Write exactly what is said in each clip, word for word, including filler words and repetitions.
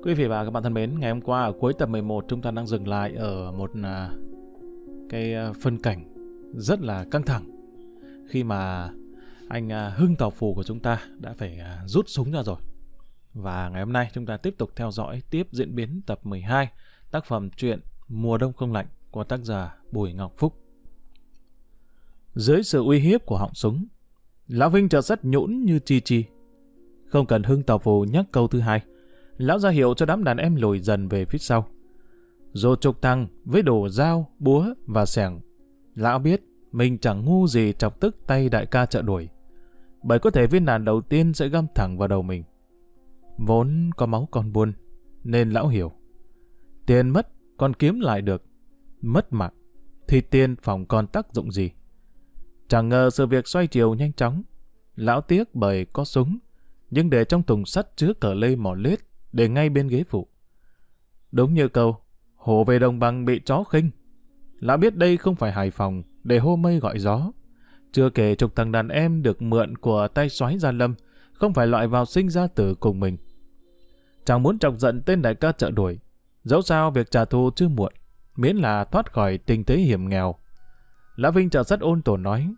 Quý vị và các bạn thân mến, ngày hôm qua ở cuối tập mười một chúng ta đang dừng lại ở một à, cái à, phân cảnh rất là căng thẳng khi mà anh à, Hưng Tàu Phù của chúng ta đã phải à, rút súng ra rồi. Và ngày hôm nay chúng ta tiếp tục theo dõi tiếp diễn biến tập mười hai tác phẩm truyện Mùa Đông Không Lạnh của tác giả Bùi Ngọc Phúc. Dưới sự uy hiếp của họng súng, Lão Vinh chợt rất nhũn như chi chi. Không cần Hưng Tàu Phù nhắc câu thứ hai, lão ra hiệu cho đám đàn em lùi dần về phía sau. Rồi trục thăng với đồ dao, búa và xẻng. Lão biết mình chẳng ngu gì chọc tức tay đại ca trợ đuổi, bởi có thể viên đạn đầu tiên sẽ găm thẳng vào đầu mình. Vốn có máu con buôn, nên lão hiểu. Tiền mất còn kiếm lại được, mất mạng thì tiền phòng còn tác dụng gì. Chẳng ngờ sự việc xoay chiều nhanh chóng. Lão tiếc bởi có súng, nhưng để trong thùng sắt chứa cờ lê mỏ lết, để ngay bên ghế phụ. Đúng như câu, hổ về đồng bằng bị chó khinh. Lão biết đây không phải Hải Phòng để hô mây gọi gió. Chưa kể chục thằng đàn em được mượn của tay soái Gia Lâm, không phải loại vào sinh ra tử cùng mình. Chẳng muốn chọc giận tên đại ca trợ đuổi. Dẫu sao việc trả thù chưa muộn, miễn là thoát khỏi tình thế hiểm nghèo. Lão Vinh chợt rất ôn tồn nói: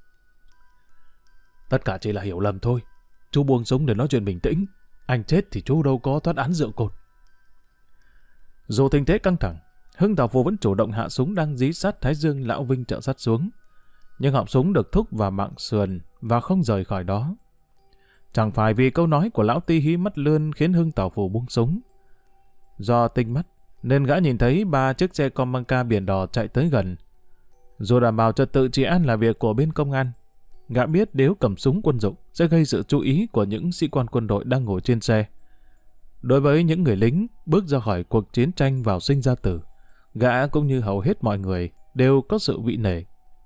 Tất cả chỉ là hiểu lầm thôi. Chú buông súng để nói chuyện bình tĩnh. Anh chết thì chú đâu có thoát án rượu cồn. Dù tình thế căng thẳng, Hưng Tàu Phù vẫn chủ động hạ súng đang dí sát thái dương lão Vinh trợ sát xuống. Nhưng họng súng được thúc vào mạng sườn và không rời khỏi đó. Chẳng phải vì câu nói của lão Ti Hí mắt lươn khiến Hưng Tàu Phù buông súng. Do tinh mắt nên gã nhìn thấy ba chiếc xe Comanca biển đỏ chạy tới gần. Dù đảm bảo trật tự trị an là việc của bên công an, gã biết nếu cầm súng quân dụng sẽ gây sự chú ý của những sĩ quan quân đội đang ngồi trên xe. Đối với những người lính bước ra khỏi cuộc chiến tranh vào sinh ra tử, gã cũng như hầu hết mọi người đều có sự vị nể.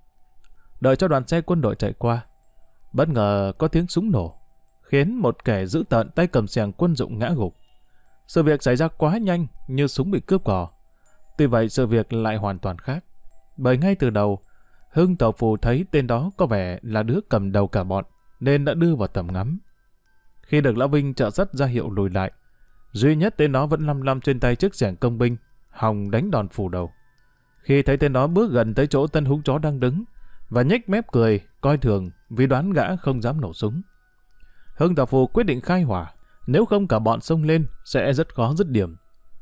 Đợi cho đoàn xe quân đội chạy qua, bất ngờ có tiếng súng nổ, khiến một kẻ giữ tợn tay cầm xẻng quân dụng ngã gục. Sự việc xảy ra quá nhanh như súng bị cướp cò. Tuy vậy sự việc lại hoàn toàn khác, bởi ngay từ đầu Hưng Tàu Phù thấy tên đó có vẻ là đứa cầm đầu cả bọn, nên đã đưa vào tầm ngắm. Khi được lão Vinh trợ dắt ra hiệu lùi lại, duy nhất tên đó vẫn lăm lăm trên tay chiếc xẻng công binh, hòng đánh đòn phủ đầu. Khi thấy tên đó bước gần tới chỗ tên húng chó đang đứng, và nhếch mép cười, coi thường vì đoán gã không dám nổ súng, Hưng Tàu Phù quyết định khai hỏa, nếu không cả bọn xông lên sẽ rất khó dứt điểm.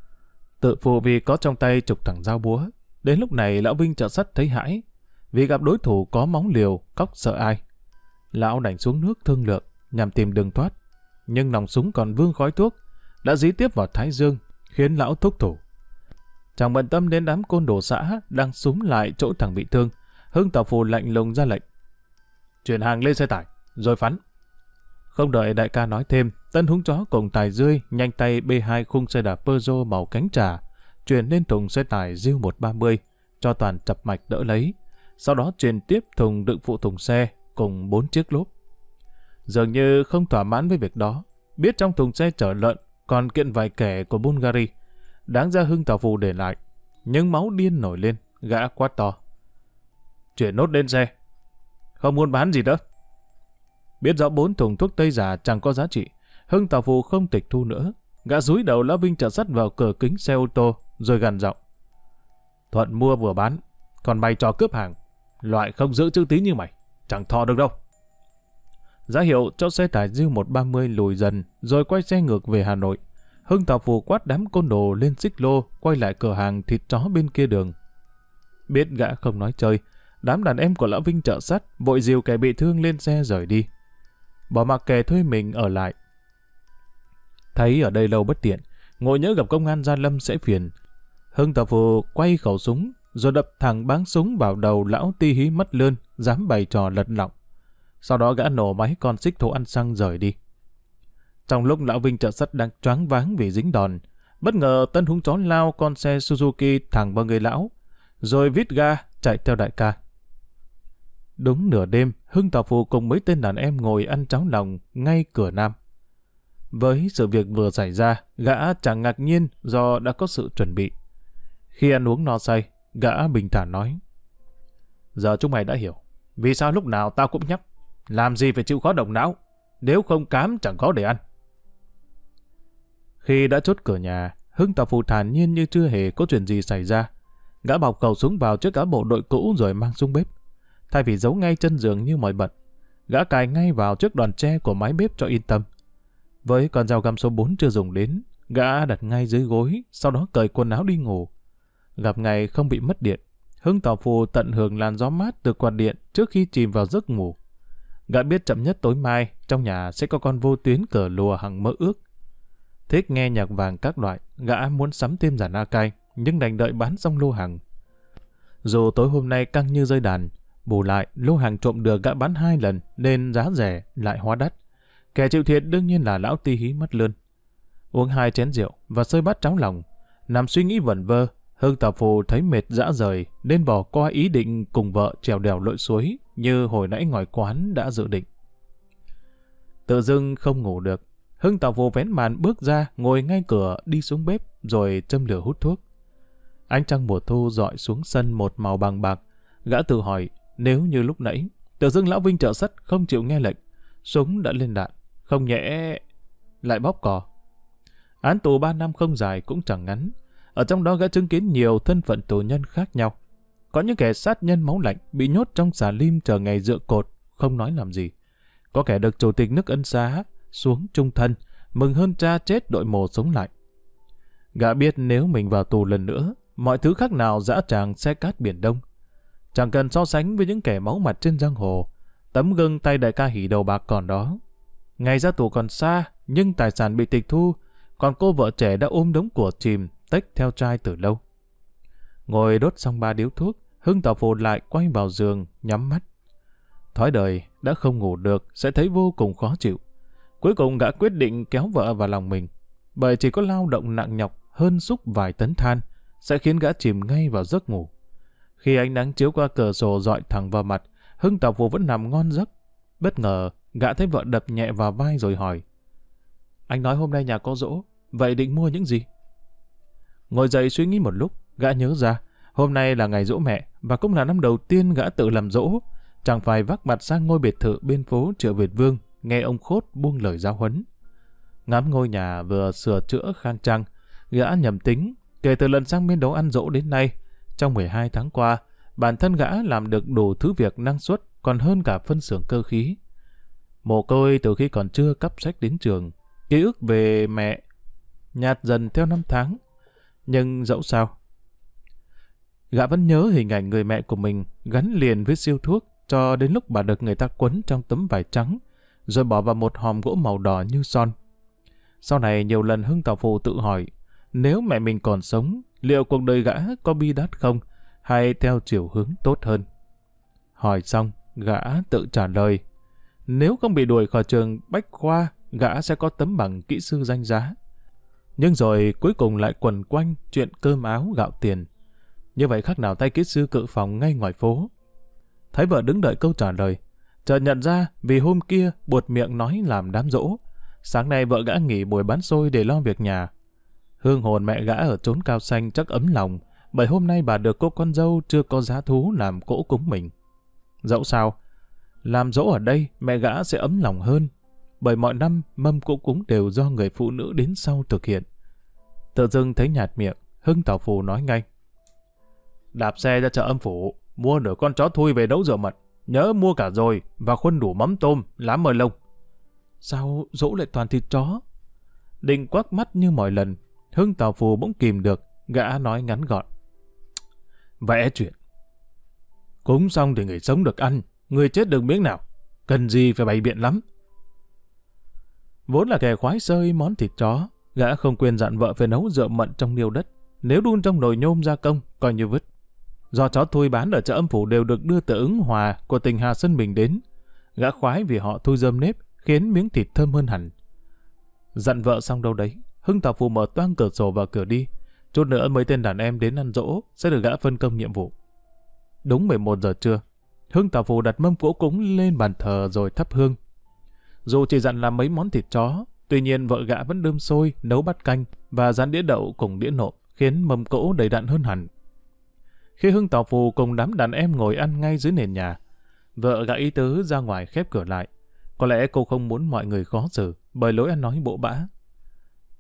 Tự phụ vì có trong tay chục thẳng dao búa, đến lúc này lão Vinh trợ sắt thấy hãi, vì gặp đối thủ có móng liều, cóc sợ ai. Lão đành xuống nước thương lượng nhằm tìm đường thoát, nhưng nòng súng còn vương khói thuốc đã dí tiếp vào thái dương, khiến lão thúc thủ. Chẳng bận tâm đến đám côn đồ xã đang xúm lại chỗ thằng bị thương, Hưng Tàu Phù lạnh lùng ra lệnh: Chuyển hàng lên xe tải, rồi phắn. Không đợi đại ca nói thêm, tên húng chó cùng tài rươi nhanh tay bê hai khung xe đạp Peugeot màu cánh trà, chuyển lên thùng xe tải Diu một ba mươi, cho Toàn chập mạch đỡ lấy. Sau đó truyền tiếp thùng đựng phụ thùng xe cùng bốn chiếc lốp. Dường như không thỏa mãn với việc đó, biết trong thùng xe chở lợn còn kiện vài kẻ của Bulgaria, đáng ra Hưng Tàu Phù để lại. Nhưng máu điên nổi lên, gã quát to: Chuyển nốt lên xe, không muốn bán gì nữa. Biết rõ bốn thùng thuốc tây giả chẳng có giá trị, Hưng Tàu Phù không tịch thu nữa. Gã dúi đầu lão Vinh trợ sắt vào cửa kính xe ô tô, rồi gằn giọng: Thuận mua vừa bán, còn mày trò cướp hàng, loại không giữ chữ tín như mày, chẳng thọ được đâu. Ra hiệu cho xe tải Diu một ba mươi lùi dần, rồi quay xe ngược về Hà Nội. Hưng Tàu Phù quát đám côn đồ lên xích lô, quay lại cửa hàng thịt chó bên kia đường. Biết gã không nói chơi, đám đàn em của lão Vinh trợ sắt vội dìu kẻ bị thương lên xe rời đi, bỏ mặc kẻ thuê mình ở lại. Thấy ở đây lâu bất tiện, ngộ nhỡ gặp công an Gia Lâm sẽ phiền, Hưng Tàu Phù quay khẩu súng rồi đập thẳng báng súng vào đầu lão Ti Hí mắt lươn dám bày trò lật lọng. Sau đó gã nổ máy con xích thố ăn xăng rời đi. Trong lúc lão Vinh trợ sắt đang choáng váng vì dính đòn, bất ngờ tên húng chó lao con xe Suzuki thẳng vào người lão, rồi vít ga chạy theo đại ca. Đúng nửa đêm, Hưng Tàu Phù cùng mấy tên đàn em ngồi ăn cháo lòng ngay cửa Nam. Với sự việc vừa xảy ra, gã chẳng ngạc nhiên do đã có sự chuẩn bị. Khi ăn uống no say, gã bình thản nói: Giờ chúng mày đã hiểu vì sao lúc nào tao cũng nhắc, làm gì phải chịu khó động não, nếu không cám chẳng có để ăn. Khi đã chốt cửa nhà, Hưng tỏ phù thản nhiên như chưa hề có chuyện gì xảy ra. Gã bọc khẩu súng vào chiếc áo bộ đội cũ rồi mang xuống bếp. Thay vì giấu ngay chân giường như mọi bận, gã cài ngay vào chiếc đòn tre của mái bếp cho yên tâm. Với con dao găm số bốn chưa dùng đến, gã đặt ngay dưới gối, sau đó cởi quần áo đi ngủ. Gặp ngày không bị mất điện, Hưng tỏ phù tận hưởng làn gió mát từ quạt điện trước khi chìm vào giấc ngủ. Gã biết chậm nhất tối mai, trong nhà sẽ có con vô tuyến cờ lùa hằng mơ ước. Thích nghe nhạc vàng các loại, gã muốn sắm thêm dàn a cai, nhưng đành đợi bán xong lô hàng. Dù tối hôm nay căng như dây đàn, bù lại lô hàng trộm được gã bán hai lần nên giá rẻ lại hóa đắt. Kẻ chịu thiệt đương nhiên là lão tí hí mất lươn. Uống hai chén rượu và xơi bát cháo lòng, nằm suy nghĩ vẩn vơ, Hưng tỏ phù thấy mệt dã rời nên bỏ qua ý định cùng vợ trèo đèo lội suối như hồi nãy ngoài quán đã dự định. Tự dưng không ngủ được, Hưng tỏ phù vén màn bước ra, ngồi ngay cửa đi xuống bếp rồi châm lửa hút thuốc. Ánh trăng mùa thu rọi xuống sân một màu bằng bạc. Gã tự hỏi, nếu như lúc nãy tự dưng lão Vinh trợ sắt không chịu nghe lệnh, súng đã lên đạn, không nhẽ lại bóp cò. Án tù ba năm không dài cũng chẳng ngắn. Ở trong đó gã chứng kiến nhiều thân phận tù nhân khác nhau. Có những kẻ sát nhân máu lạnh bị nhốt trong xà lim chờ ngày dựa cột, không nói làm gì. Có kẻ được chủ tịch nước ân xá xuống trung thân, mừng hơn cha chết đội mồ sống lại. Gã biết nếu mình vào tù lần nữa, mọi thứ khác nào dã tràng xe cát biển Đông. Chẳng cần so sánh với những kẻ máu mặt trên giang hồ, tấm gương tay đại ca hỉ đầu bạc còn đó. Ngày ra tù còn xa, nhưng tài sản bị tịch thu, còn cô vợ trẻ đã ôm đống của chìm, tách theo trai từ lâu. Ngồi đốt xong ba điếu thuốc, Hưng tỏ phù lại quay vào giường, nhắm mắt. Thói đời, đã không ngủ được, sẽ thấy vô cùng khó chịu. Cuối cùng gã quyết định kéo vợ vào lòng mình, bởi chỉ có lao động nặng nhọc hơn xúc vài tấn than, sẽ khiến gã chìm ngay vào giấc ngủ. Khi ánh nắng chiếu qua cửa sổ rọi thẳng vào mặt, Hưng tỏ phù vẫn nằm ngon giấc. Bất ngờ, gã thấy vợ đập nhẹ vào vai rồi hỏi: "Anh nói hôm nay nhà có giỗ, vậy định mua những gì?" Ngồi dậy suy nghĩ một lúc, gã nhớ ra, hôm nay là ngày giỗ mẹ, và cũng là năm đầu tiên gã tự làm giỗ, chẳng phải vác mặt sang ngôi biệt thự bên phố Triệu Việt Vương, nghe ông Khốt buông lời giáo huấn. Ngắm ngôi nhà vừa sửa chữa khang trang, gã nhầm tính, kể từ lần sang bên đó ăn giỗ đến nay, trong mười hai tháng qua, bản thân gã làm được đủ thứ việc năng suất, còn hơn cả phân xưởng cơ khí. Mồ côi từ khi còn chưa cắp sách đến trường, ký ức về mẹ nhạt dần theo năm tháng. Nhưng dẫu sao, gã vẫn nhớ hình ảnh người mẹ của mình gắn liền với siêu thuốc cho đến lúc bà được người ta quấn trong tấm vải trắng, rồi bỏ vào một hòm gỗ màu đỏ như son. Sau này nhiều lần Hưng tỏ phù tự hỏi, nếu mẹ mình còn sống, liệu cuộc đời gã có bi đát không, hay theo chiều hướng tốt hơn? Hỏi xong, gã tự trả lời, nếu không bị đuổi khỏi trường Bách Khoa, gã sẽ có tấm bằng kỹ sư danh giá. Nhưng rồi cuối cùng lại quẩn quanh chuyện cơm áo gạo tiền. Như vậy khác nào tay kỹ sư cự phòng ngay ngoài phố. Thấy vợ đứng đợi câu trả lời, chợt nhận ra vì hôm kia buột miệng nói làm đám giỗ, sáng nay vợ gã nghỉ buổi bán xôi để lo việc nhà. Hương hồn mẹ gã ở chốn cao xanh chắc ấm lòng, bởi hôm nay bà được cô con dâu chưa có giá thú làm cỗ cúng mình. Dẫu sao, làm dỗ ở đây mẹ gã sẽ ấm lòng hơn, bởi mọi năm mâm cỗ cúng đều do người phụ nữ đến sau thực hiện. Tự dưng thấy nhạt miệng, Hưng tỏ phù nói ngay: "Đạp xe ra chợ Âm Phủ, mua nửa con chó thui về nấu rượu mật, nhớ mua cả rồi và khuân đủ mắm tôm, lá mời lông." "Sao dỗ lại toàn thịt chó?" Định quắc mắt như mọi lần, Hưng tỏ phù bỗng kìm được, gã nói ngắn gọn: "Vẽ chuyện. Cúng xong thì người sống được ăn, người chết được miếng nào, cần gì phải bày biện lắm." Vốn là kẻ khoái xơi món thịt chó, gã không quên dặn vợ phải nấu rượu mận trong niêu đất, nếu đun trong nồi nhôm gia công coi như vứt. Do chó thui bán ở chợ Âm Phủ đều được đưa từ Ứng Hòa của tỉnh Hà Sơn Bình đến, gã khoái vì họ thui rơm nếp, khiến miếng thịt thơm hơn hẳn. Dặn vợ xong đâu đấy, Hưng tỏ phù mở toang cửa sổ vào cửa đi. Chút nữa mấy tên đàn em đến ăn dỗ sẽ được gã phân công nhiệm vụ. Đúng mười một giờ trưa, Hưng tỏ phù đặt mâm cỗ cúng lên bàn thờ rồi thắp hương. Dù chỉ dặn làm mấy món thịt chó, tuy nhiên vợ gã vẫn đơm xôi, nấu bát canh và dán đĩa đậu cùng đĩa nộm, khiến mâm cỗ đầy đặn hơn hẳn. Khi Hưng tỏ phù cùng đám đàn em ngồi ăn ngay dưới nền nhà, vợ gã ý tứ ra ngoài khép cửa lại. Có lẽ cô không muốn mọi người khó xử bởi lối ăn nói bộ bã.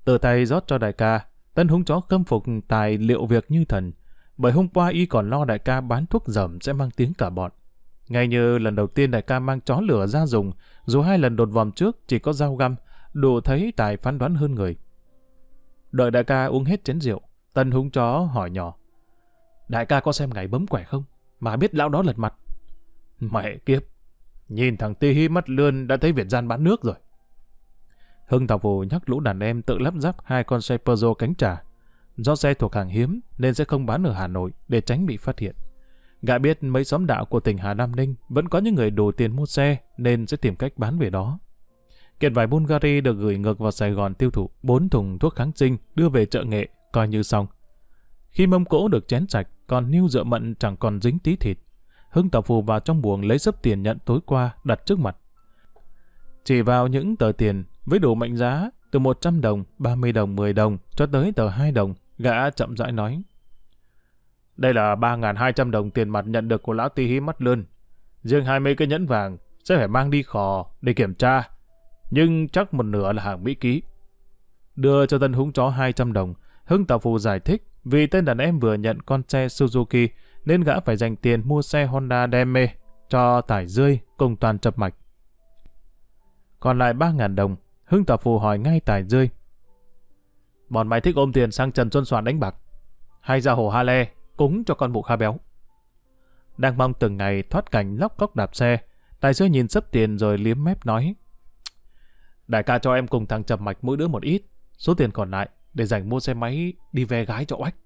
Tự tay rót cho đại ca, Tân húng chó khâm phục tài liệu việc như thần, bởi hôm qua y còn lo đại ca bán thuốc dởm sẽ mang tiếng cả bọn. Ngay như lần đầu tiên đại ca mang chó lửa ra dùng, dù hai lần đột vòm trước chỉ có dao găm, đủ thấy tài phán đoán hơn người. Đợi đại ca uống hết chén rượu, Tân húng chó hỏi nhỏ: đại ca có xem ngày bấm quẻ không, mà biết lão đó lật mặt? Mẹ kiếp, nhìn thằng Tê Hi mắt lươn đã thấy Việt gian bán nước rồi. Hưng Tào Phù nhắc lũ đàn em tự lắp ráp hai con xe Peugeot cánh trà. Do xe thuộc hàng hiếm nên sẽ không bán ở Hà Nội để tránh bị phát hiện. Gã biết mấy xóm đạo của tỉnh Hà Nam Ninh vẫn có những người đủ tiền mua xe nên sẽ tìm cách bán về đó. Kiện vải Bulgari được gửi ngược vào Sài Gòn tiêu thụ bốn thùng thuốc kháng sinh đưa về chợ Nghệ, coi như xong. Khi mâm cỗ được chén sạch, còn niêu rượu mận chẳng còn dính tí thịt. Hưng Tào Phù vào trong buồng lấy sấp tiền nhận tối qua đặt trước mặt. Chỉ vào những tờ tiền với đủ mệnh giá từ một trăm đồng, ba mươi đồng, mười đồng cho tới tờ hai đồng, gã chậm rãi nói: đây là ba nghìn hai trăm đồng tiền mặt nhận được của lão Tì Hí mắt lươn. Riêng hai mươi cái nhẫn vàng sẽ phải mang đi khò để kiểm tra, nhưng chắc một nửa là hàng Mỹ ký. Đưa cho Tân húng chó hai trăm đồng, Hưng Tào Phù giải thích vì tên đàn em vừa nhận con xe Suzuki nên gã phải dành tiền mua xe Honda Deme cho tải rươi cùng toàn chập mạch. Còn lại ba nghìn đồng, Hưng Tào Phù hỏi ngay tải rươi: bọn mày thích ôm tiền sang Trần Xuân Soạn đánh bạc, hay ra hồ Ha Le cúng cho con mụ Kha Béo? Đang mong từng ngày thoát cảnh lóc cóc đạp xe, tài xế nhìn sấp tiền rồi liếm mép nói: đại ca cho em cùng thằng chập mạch mỗi đứa một ít, số tiền còn lại để dành mua xe máy đi ve gái cho oách.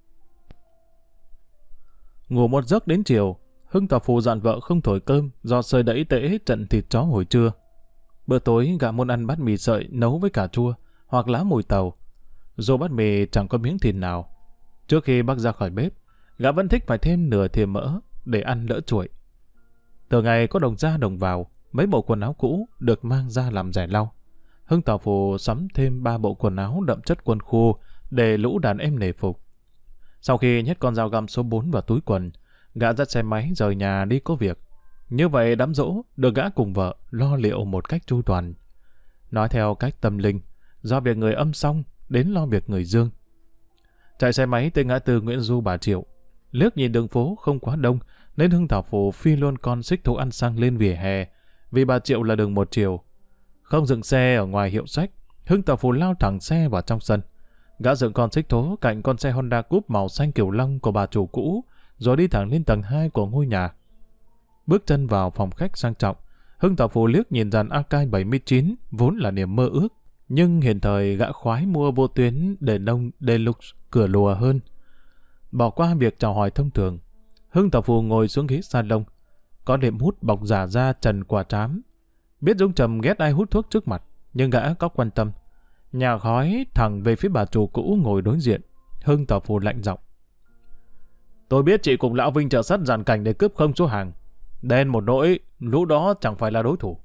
Ngủ một giấc đến chiều, Hưng Tào Phù dặn vợ không thổi cơm do sơi đẫy tễ trận thịt chó hồi trưa. Bữa tối gã muốn ăn bát mì sợi nấu với cà chua hoặc lá mùi tàu. Dù bát mì chẳng có miếng thịt nào. Trước khi bắc ra khỏi bếp, gã vẫn thích phải thêm nửa thìa mỡ để ăn đỡ chuội. Từ ngày có đồng ra đồng vào, mấy bộ quần áo cũ được mang ra làm rẻ lau. Hưng Tào Phù sắm thêm ba bộ quần áo đậm chất quân khu để lũ đàn em nể phục. Sau khi nhét con dao găm số bốn vào túi quần, gã dắt xe máy rời nhà đi có việc. Như vậy đám giỗ được gã cùng vợ lo liệu một cách chu toàn. Nói theo cách tâm linh, do việc người âm xong đến lo việc người dương. Chạy xe máy tới ngã tư Nguyễn Du Bà Triệu, liếc nhìn đường phố không quá đông nên Hưng Tào Phù phi luôn con xích thú ăn xăng lên vỉa hè, vì Bà Triệu là đường một chiều. Không dừng xe ở ngoài hiệu sách, Hưng Tào Phù lao thẳng xe vào trong sân. Gã dựng con xích thố cạnh con xe Honda Coupe màu xanh kiểu long của bà chủ cũ, rồi đi thẳng lên tầng hai của ngôi nhà. Bước chân vào phòng khách sang trọng, Hưng Tào Phù liếc nhìn dàn a ca bảy mươi chín vốn là niềm mơ ước, nhưng hiện thời gã khoái mua vô tuyến để nông Deluxe cửa lùa hơn. Bỏ qua việc chào hỏi thông thường, Hưng Tào Phù ngồi xuống ghế salon, có đệm hút bọc giả da trần quả trám. Biết Dũng Trầm ghét ai hút thuốc trước mặt, nhưng gã có quan tâm. Nhà khói thẳng về phía bà chủ cũ ngồi đối diện. Hưng Tào Phù lạnh giọng: tôi biết chị cùng lão Vinh trợ sắt dàn cảnh để cướp không số hàng. Đen một nỗi, lũ đó chẳng phải là đối thủ.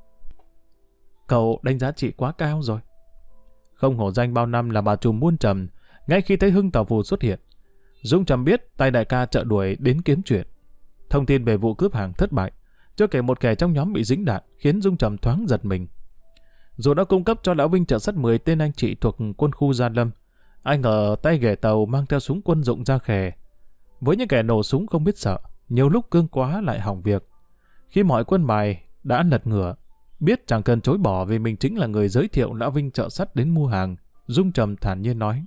Cậu đánh giá chị quá cao rồi. Không hổ danh bao năm là bà trùm buôn trầm, ngay khi thấy Hưng Tào Phù xuất hiện, Dũng Trầm biết tay đại ca trợ đuổi đến kiếm chuyện. Thông tin về vụ cướp hàng thất bại, chưa kể một kẻ trong nhóm bị dính đạn, khiến Dũng Trầm thoáng giật mình. Dù đã cung cấp cho lão Vinh trợ sắt mười tên anh chị thuộc quân khu Gia Lâm, ai ngờ tay ghẻ tàu mang theo súng quân dụng ra khè. Với những kẻ nổ súng không biết sợ, nhiều lúc cương quá lại hỏng việc. Khi mọi quân bài đã lật ngửa, biết chẳng cần chối bỏ vì mình chính là người giới thiệu lão Vinh trợ sắt đến mua hàng, Dũng Trầm thản nhiên nói: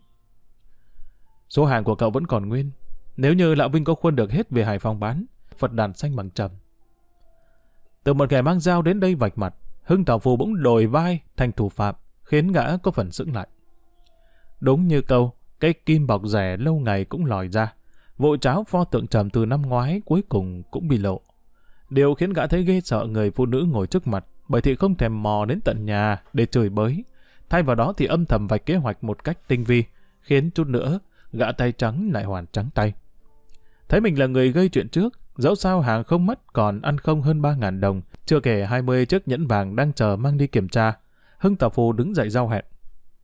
số hàng của cậu vẫn còn nguyên. Nếu như lão Vinh có khuôn được hết về Hải Phòng bán, Phật đàn xanh bằng trầm. Từ một kẻ mang dao đến đây vạch mặt, Hưng Tào Phù bỗng đổi vai thành thủ phạm, khiến gã có phần sững lại. Đúng như câu, cái kim bọc rẻ lâu ngày cũng lòi ra. Vụ tráo pho tượng Trầm từ năm ngoái cuối cùng cũng bị lộ. Điều khiến gã thấy ghê sợ người phụ nữ ngồi trước mặt, bởi thì không thèm mò đến tận nhà để chửi bới. Thay vào đó thì âm thầm vạch kế hoạch một cách tinh vi, khiến chút nữa gã tay trắng lại hoàn trắng tay. Thấy mình là người gây chuyện trước, dẫu sao hàng không mất còn ăn không hơn ba nghìn đồng, chưa kể hai mươi chiếc nhẫn vàng đang chờ mang đi kiểm tra. Hưng Tào Phù đứng dậy giao hẹn: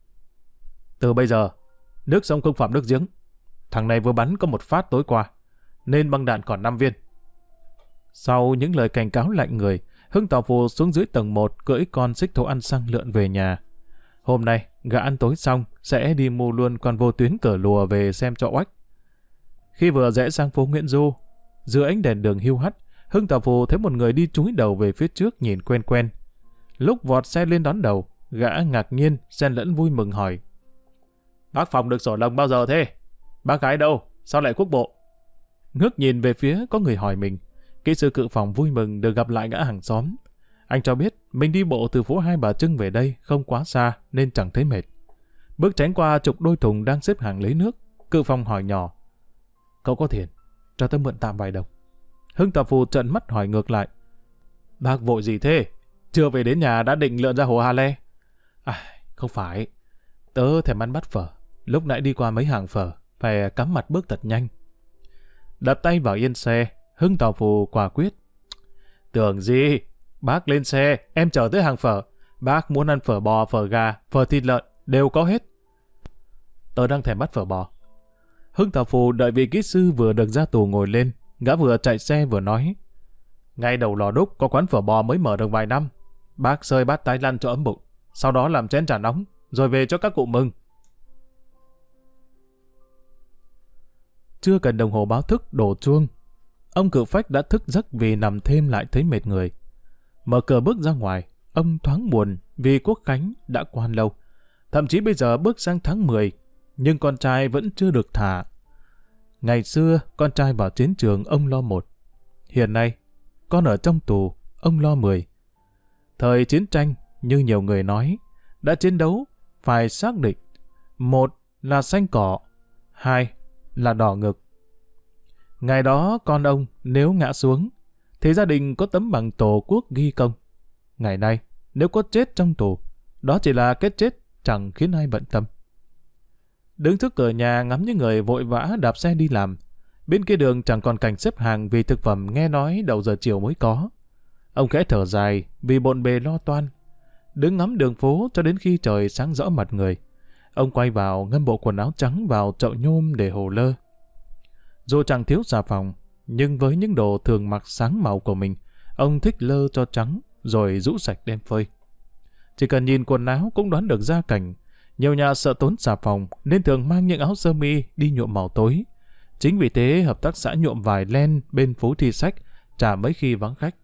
từ bây giờ, nước sông không phạm nước giếng. Thằng này vừa bắn có một phát tối qua, nên băng đạn còn năm viên. Sau những lời cảnh cáo lạnh người, Hưng Tào Phù xuống dưới tầng một cưỡi con xích thố ăn xăng lượn về nhà. Hôm nay, gã ăn tối xong sẽ đi mua luôn con vô tuyến cờ lùa về xem cho oách. Khi vừa rẽ sang phố Nguyễn Du, dưới ánh đèn đường hiu hắt, Hưng Tà Phù thấy một người đi chúi đầu về phía trước nhìn quen quen. Lúc vọt xe lên đón đầu, gã ngạc nhiên, xen lẫn vui mừng hỏi: Bác Phòng được sổ lồng bao giờ thế? Bác gái đâu? Sao lại quốc bộ? Ngước nhìn về phía có người hỏi mình. Kỹ sư Cự Phòng vui mừng được gặp lại gã hàng xóm. Anh cho biết mình đi bộ từ phố Hai Bà Trưng về đây không quá xa nên chẳng thấy mệt. Bước tránh qua chục đôi thùng đang xếp hàng lấy nước, Cự Phòng hỏi nhỏ: Cậu có tiền, cho tôi mượn tạm vài đồng. Hưng Tà Phù trợn mắt hỏi ngược lại: Bác vội gì thế? Chưa về đến nhà đã định lượn ra hồ Hà Le? À, không phải. Tớ thèm ăn bát phở. Lúc nãy đi qua mấy hàng phở, phải cắm mặt bước thật nhanh. Đặt tay vào yên xe, Hưng Tà Phù quả quyết: Tưởng gì? Bác lên xe, em chở tới hàng phở. Bác muốn ăn phở bò, phở gà, phở thịt lợn, đều có hết. Tớ đang thèm bát phở bò. Hưng Tà Phù đợi vị kỹ sư vừa được ra tù ngồi lên, gã vừa chạy xe vừa nói: Ngay đầu Lò Đúc có quán phở bò mới mở được vài năm. Bác xơi bát tái lăn cho ấm bụng, sau đó làm chén trà nóng, rồi về cho các cụ mừng. Chưa cần đồng hồ báo thức đổ chuông, ông Cự Phách đã thức giấc vì nằm thêm lại thấy mệt người. Mở cửa bước ra ngoài, ông thoáng buồn vì Quốc Khánh đã qua lâu. Thậm chí bây giờ bước sang tháng mười, nhưng con trai vẫn chưa được thả. Ngày xưa, con trai vào chiến trường ông lo một. Hiện nay, con ở trong tù, ông lo mười. Thời chiến tranh, như nhiều người nói, đã chiến đấu, phải xác định. Một là xanh cỏ, hai là đỏ ngực. Ngày đó con ông nếu ngã xuống, thì gia đình có tấm bằng Tổ quốc ghi công. Ngày nay, nếu có chết trong tù, đó chỉ là cái chết chẳng khiến ai bận tâm. Đứng trước cửa nhà ngắm những người vội vã đạp xe đi làm. Bên kia đường chẳng còn cảnh xếp hàng vì thực phẩm nghe nói đầu giờ chiều mới có. Ông khẽ thở dài vì bộn bề lo toan. Đứng ngắm đường phố cho đến khi trời sáng rõ mặt người. Ông quay vào ngâm bộ quần áo trắng vào chậu nhôm để hồ lơ. Dù chẳng thiếu xà phòng, nhưng với những đồ thường mặc sáng màu của mình, ông thích lơ cho trắng rồi rũ sạch đem phơi. Chỉ cần nhìn quần áo cũng đoán được gia cảnh. Nhiều nhà sợ tốn xà phòng nên thường mang những áo sơ mi đi nhuộm màu tối. Chính vì thế hợp tác xã nhuộm vải len bên phố Thi Sách chả mấy khi vắng khách.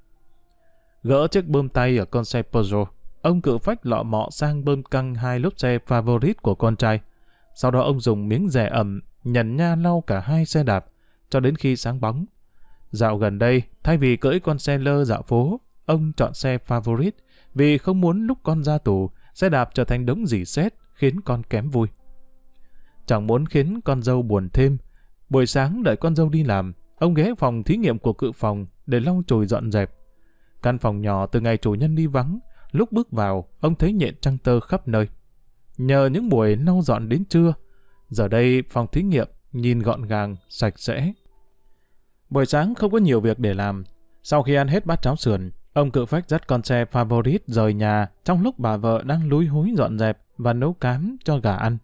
Gỡ chiếc bơm tay ở con xe Peugeot, ông Cự Phách lọ mọ sang bơm căng hai lốp xe favorite của con trai. Sau đó ông dùng miếng rẻ ẩm nhần nha lau cả hai xe đạp cho đến khi sáng bóng. Dạo gần đây, thay vì cưỡi con xe lơ dạo phố, ông chọn xe favorite vì không muốn lúc con ra tù, xe đạp trở thành đống rỉ sét khiến con kém vui. Chẳng muốn khiến con dâu buồn thêm, buổi sáng đợi con dâu đi làm, ông ghé phòng thí nghiệm của Cự Phòng để lau chùi dọn dẹp. Căn phòng nhỏ từ ngày chủ nhân đi vắng, lúc bước vào, ông thấy nhện trăng tơ khắp nơi. Nhờ những buổi lau dọn đến trưa, giờ đây phòng thí nghiệm nhìn gọn gàng, sạch sẽ. Buổi sáng không có nhiều việc để làm. Sau khi ăn hết bát cháo sườn, ông Cự Phách dắt con xe favorite rời nhà trong lúc bà vợ đang lúi húi dọn dẹp và nấu cám cho gà ăn.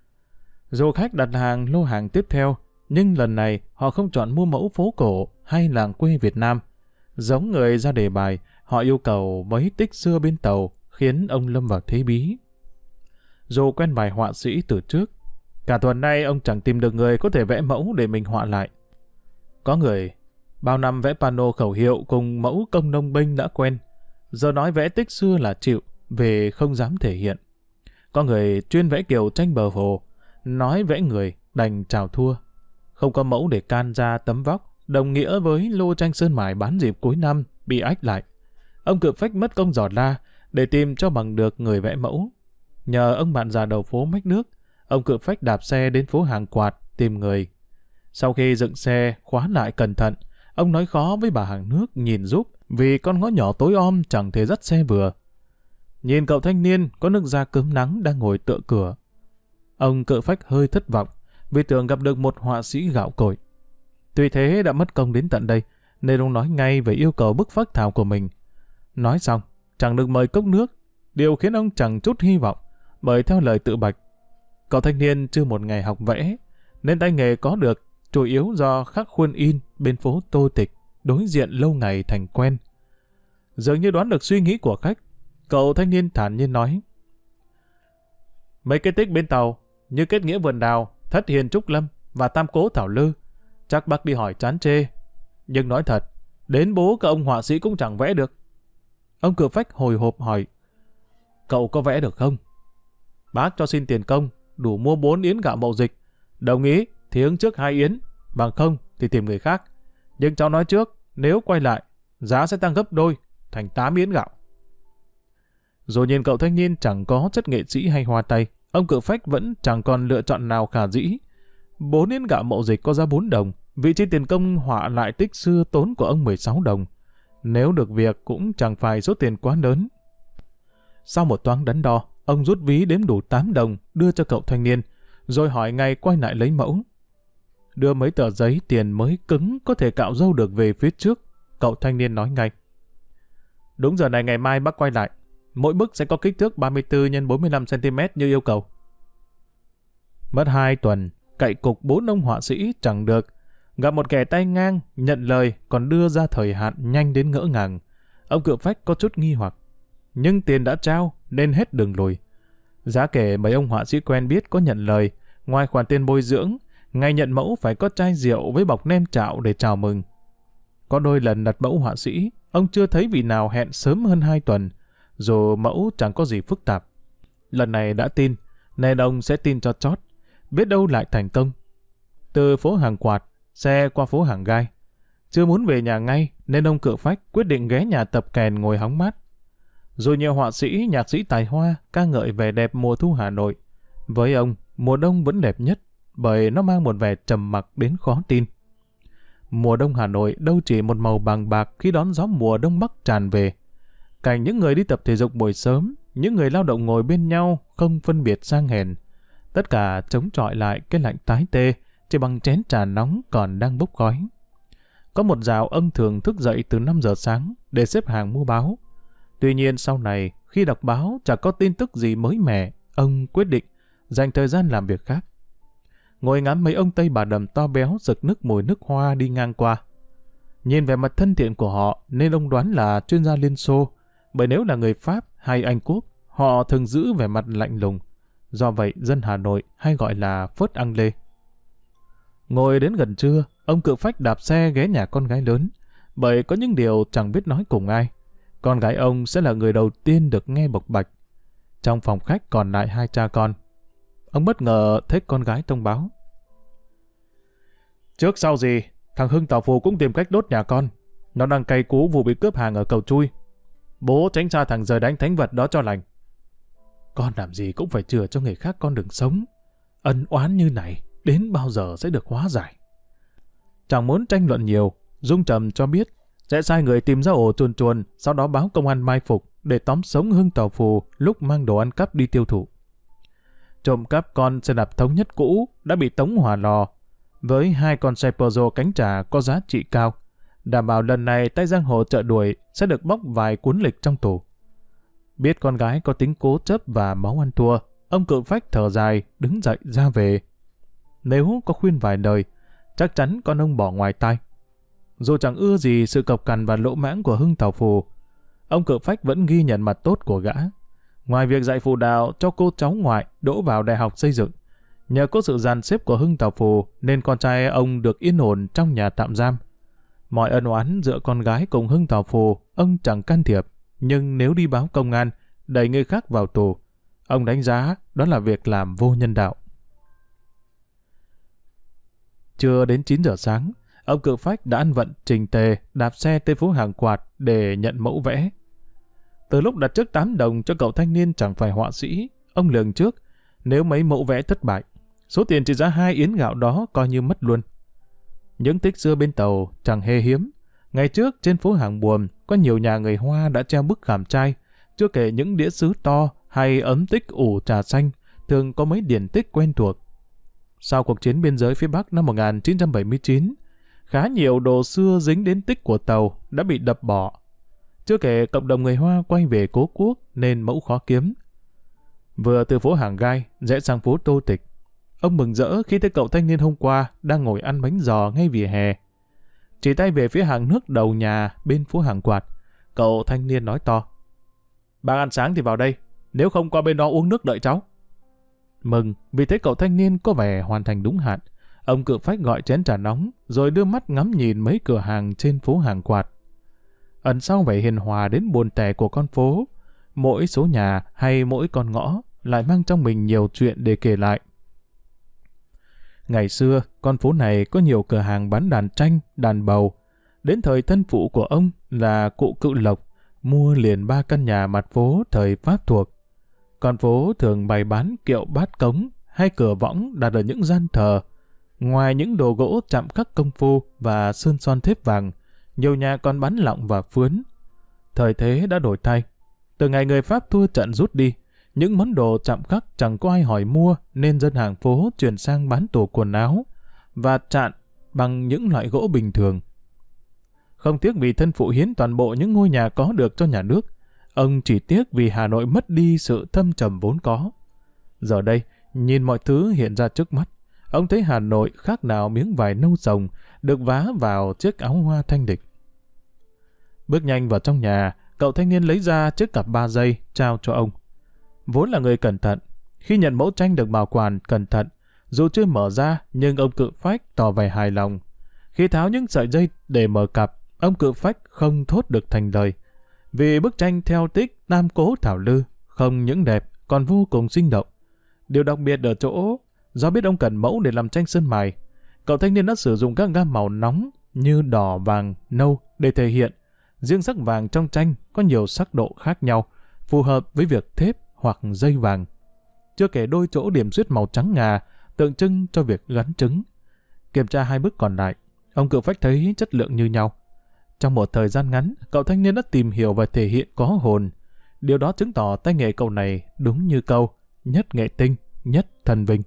Dù khách đặt hàng lô hàng tiếp theo, nhưng lần này họ không chọn mua mẫu phố cổ hay làng quê Việt Nam. Giống người ra đề bài, họ yêu cầu mấy tích xưa bên tàu, khiến ông lâm vào thế bí. Dù quen vài họa sĩ từ trước, cả tuần nay ông chẳng tìm được người có thể vẽ mẫu để mình họa lại. Có người bao năm vẽ pano khẩu hiệu cùng mẫu công nông binh đã quen, giờ nói vẽ tích xưa là chịu, về không dám thể hiện. Có người chuyên vẽ kiểu tranh bờ hồ, nói vẽ người đành chào thua. Không có mẫu để can ra tấm vóc, đồng nghĩa với lô tranh sơn mài bán dịp cuối năm bị ách lại. Ông Cự Phách mất công giỏ la để tìm cho bằng được người vẽ mẫu. Nhờ ông bạn già đầu phố mách nước, ông Cự Phách đạp xe đến phố Hàng Quạt tìm người. Sau khi dựng xe khóa lại cẩn thận, ông nói khó với bà hàng nước nhìn giúp vì con ngõ nhỏ tối om chẳng thể dắt xe vừa. Nhìn cậu thanh niên có nước da cứng nắng đang ngồi tựa cửa, ông Cự Phách hơi thất vọng vì tưởng gặp được một họa sĩ gạo cội. Tuy thế đã mất công đến tận đây nên ông nói ngay về yêu cầu bức phác thảo của mình. Nói xong chẳng được mời cốc nước, điều khiến ông chẳng chút hy vọng, bởi theo lời tự bạch, cậu thanh niên chưa một ngày học vẽ nên tay nghề có được chủ yếu do khắc khuôn in bên phố Tô Tịch đối diện lâu ngày thành quen. Dường như đoán được suy nghĩ của khách, cậu thanh niên thản nhiên nói: Mấy cái tích bên tàu, như kết nghĩa vườn đào, thất hiền trúc lâm và tam cố thảo lư, chắc bác đi hỏi chán chê. Nhưng nói thật, đến bố các ông họa sĩ cũng chẳng vẽ được. Ông Cự Phách hồi hộp hỏi, cậu có vẽ được không? Bác cho xin tiền công, đủ mua bốn yến gạo mậu dịch. Đồng ý thì ứng trước hai yến, bằng không thì tìm người khác. Nhưng cháu nói trước, nếu quay lại, giá sẽ tăng gấp đôi, thành tám yến gạo. Dù nhìn cậu thanh niên chẳng có chất nghệ sĩ hay hoa tay, ông Cự Phách vẫn chẳng còn lựa chọn nào khả dĩ. Bốn yến gạo mậu dịch có giá bốn đồng, vị trí tiền công họa lại tích xưa tốn của ông mười sáu đồng. Nếu được việc cũng chẳng phải số tiền quá lớn. Sau một toán đắn đo, ông rút ví đếm đủ tám đồng đưa cho cậu thanh niên, rồi hỏi ngày quay lại lấy mẫu. Đưa mấy tờ giấy tiền mới cứng có thể cạo râu được về phía trước, cậu thanh niên nói ngay. Đúng giờ này ngày mai bác quay lại, mỗi bức sẽ có kích thước ba mươi tư nhân bốn mươi lăm xăng-ti-mét như yêu cầu. Mất hai tuần, cậy cục bốn ông họa sĩ chẳng được, gặp một kẻ tay ngang, nhận lời còn đưa ra thời hạn nhanh đến ngỡ ngàng. Ông Cự Phách có chút nghi hoặc, nhưng tiền đã trao nên hết đường lùi. Giá kể mấy ông họa sĩ quen biết có nhận lời, ngoài khoản tiền bồi dưỡng, ngày nhận mẫu phải có chai rượu với bọc nem chạo để chào mừng. Có đôi lần đặt mẫu họa sĩ, ông chưa thấy vị nào hẹn sớm hơn hai tuần, dù mẫu chẳng có gì phức tạp. Lần này đã tin, nên ông sẽ tin cho chót, biết đâu lại thành công. Từ phố Hàng Quạt, xe qua phố Hàng Gai. Chưa muốn về nhà ngay, nên ông Cự Phách quyết định ghé nhà tập kèn ngồi hóng mát. Dù nhiều họa sĩ, nhạc sĩ tài hoa ca ngợi vẻ đẹp mùa thu Hà Nội, với ông, mùa đông vẫn đẹp nhất, bởi nó mang một vẻ trầm mặc đến khó tin. Mùa đông Hà Nội đâu chỉ một màu bàng bạc khi đón gió mùa đông bắc tràn về. Cảnh những người đi tập thể dục buổi sớm, những người lao động ngồi bên nhau không phân biệt sang hèn. Tất cả chống chọi lại cái lạnh tái tê, chỉ bằng chén trà nóng còn đang bốc khói. Có một dạo ông thường thức dậy từ năm giờ sáng để xếp hàng mua báo. Tuy nhiên sau này, khi đọc báo chẳng có tin tức gì mới mẻ, ông quyết định dành thời gian làm việc khác. Ngồi ngắm mấy ông Tây Bà Đầm to béo rực nức mùi nước hoa đi ngang qua. Nhìn vẻ mặt thân thiện của họ nên ông đoán là chuyên gia Liên Xô, bởi nếu là người Pháp hay Anh Quốc, họ thường giữ vẻ mặt lạnh lùng. Do vậy, dân Hà Nội hay gọi là phớt ăn lê. Ngồi đến gần trưa, ông Cự Phách đạp xe ghé nhà con gái lớn, bởi có những điều chẳng biết nói cùng ai. Con gái ông sẽ là người đầu tiên được nghe bộc bạch. Trong phòng khách còn lại hai cha con. Ông bất ngờ thấy con gái thông báo. Trước sau gì, thằng Hưng Tảo Phù cũng tìm cách đốt nhà con. Nó đang cay cú vụ bị cướp hàng ở cầu Chui. Bố tránh xa thằng rời đánh thánh vật đó cho lành. Con làm gì cũng phải chừa cho người khác con đường sống. Ân oán như này, đến bao giờ sẽ được hóa giải? Chẳng muốn tranh luận nhiều, Dung Trầm cho biết sẽ sai người tìm ra ổ chuồn chuồn, sau đó báo công an mai phục để tóm sống Hưng Tảo Phù lúc mang đồ ăn cắp đi tiêu thụ. Trộm cắp con xe đạp thống nhất cũ đã bị tống hỏa lò, với hai con xe Peugeot cánh trà có giá trị cao, đảm bảo lần này tay giang hồ chợ đuổi sẽ được bóc vài cuốn lịch trong tù. Biết con gái có tính cố chấp và máu ăn thua, ông Cự Phách thở dài đứng dậy ra về. Nếu có khuyên vài lời, chắc chắn con ông bỏ ngoài tai. Dù chẳng ưa gì sự cộc cằn và lỗ mãng của Hưng Tảo Phù, ông Cự Phách vẫn ghi nhận mặt tốt của gã. Ngoài việc dạy phụ đạo cho cô cháu ngoại đỗ vào đại học xây dựng, nhờ có sự dàn xếp của Hưng Tảo Phù nên con trai ông được yên ổn trong nhà tạm giam. Mọi ân oán giữa con gái cùng Hưng Tảo Phù ông chẳng can thiệp, nhưng nếu đi báo công an đẩy người khác vào tù, ông đánh giá đó là việc làm vô nhân đạo. Chưa đến chín giờ sáng, ông Cự Phách đã ăn vận trình tề đạp xe tới phố Hàng Quạt để nhận mẫu vẽ. Từ lúc đặt trước tám đồng cho cậu thanh niên chẳng phải họa sĩ, ông lường trước nếu mấy mẫu vẽ thất bại, số tiền trị giá hai yến gạo đó coi như mất luôn. Những tích xưa bên tàu chẳng hề hiếm. Ngày trước trên phố Hàng Buồm có nhiều nhà người Hoa đã treo bức khảm trai, chưa kể những đĩa sứ to hay ấm tích ủ trà xanh thường có mấy điển tích quen thuộc. Sau cuộc chiến biên giới phía Bắc năm một nghìn chín trăm bảy mươi chín, khá nhiều đồ xưa dính đến tích của tàu đã bị đập bỏ. Chưa kể cộng đồng người Hoa quay về cố quốc nên mẫu khó kiếm. Vừa từ phố Hàng Gai rẽ sang phố Tô Tịch, ông mừng rỡ khi thấy cậu thanh niên hôm qua đang ngồi ăn bánh giò ngay vỉa hè. Chỉ tay về phía hàng nước đầu nhà bên phố Hàng Quạt, cậu thanh niên nói to. Bác ăn sáng thì vào đây, nếu không qua bên đó uống nước đợi cháu. Mừng vì thấy cậu thanh niên có vẻ hoàn thành đúng hạn, ông Cự Phách gọi chén trà nóng rồi đưa mắt ngắm nhìn mấy cửa hàng trên phố hàng quạt. Ẩn sau vẻ hiền hòa đến buồn tẻ của con phố, mỗi số nhà hay mỗi con ngõ lại mang trong mình nhiều chuyện để kể lại. Ngày xưa, con phố này có nhiều cửa hàng bán đàn tranh, đàn bầu. Đến thời thân phụ của ông là cụ Cự Lộc, mua liền ba căn nhà mặt phố thời Pháp thuộc. Con phố thường bày bán kiệu bát cống hay cửa võng đặt ở những gian thờ. Ngoài những đồ gỗ chạm khắc công phu và sơn son thép vàng, nhiều nhà còn bán lọng và phướn. Thời thế đã đổi thay. Từ ngày người Pháp thua trận rút đi, những món đồ chạm khắc chẳng có ai hỏi mua nên dân hàng phố chuyển sang bán tủ quần áo và chạn bằng những loại gỗ bình thường. Không tiếc vì thân phụ hiến toàn bộ những ngôi nhà có được cho nhà nước, ông chỉ tiếc vì Hà Nội mất đi sự thâm trầm vốn có. Giờ đây, nhìn mọi thứ hiện ra trước mắt, ông thấy Hà Nội khác nào miếng vải nâu rồng được vá vào chiếc áo hoa thanh lịch. Bước nhanh vào trong nhà, cậu thanh niên lấy ra chiếc cặp ba giây trao cho ông. Vốn là người cẩn thận, khi nhận mẫu tranh được bảo quản cẩn thận, dù chưa mở ra nhưng ông Cự Phách tỏ vẻ hài lòng. Khi tháo những sợi dây để mở cặp, ông Cự Phách không thốt được thành lời. Vì bức tranh theo tích Nam Cố Thảo Lư không những đẹp còn vô cùng sinh động. Điều đặc biệt ở chỗ, do biết ông cần mẫu để làm tranh sơn mài, cậu thanh niên đã sử dụng các gam màu nóng như đỏ, vàng, nâu để thể hiện. Riêng sắc vàng trong tranh có nhiều sắc độ khác nhau, phù hợp với việc thép hoặc dây vàng. Chưa kể đôi chỗ điểm xuyết màu trắng ngà, tượng trưng cho việc gắn trứng. Kiểm tra hai bức còn lại, ông Cự Phách thấy chất lượng như nhau. Trong một thời gian ngắn, cậu thanh niên đã tìm hiểu và thể hiện có hồn. Điều đó chứng tỏ tay nghề cậu này đúng như câu, nhất nghệ tinh, nhất thần vinh.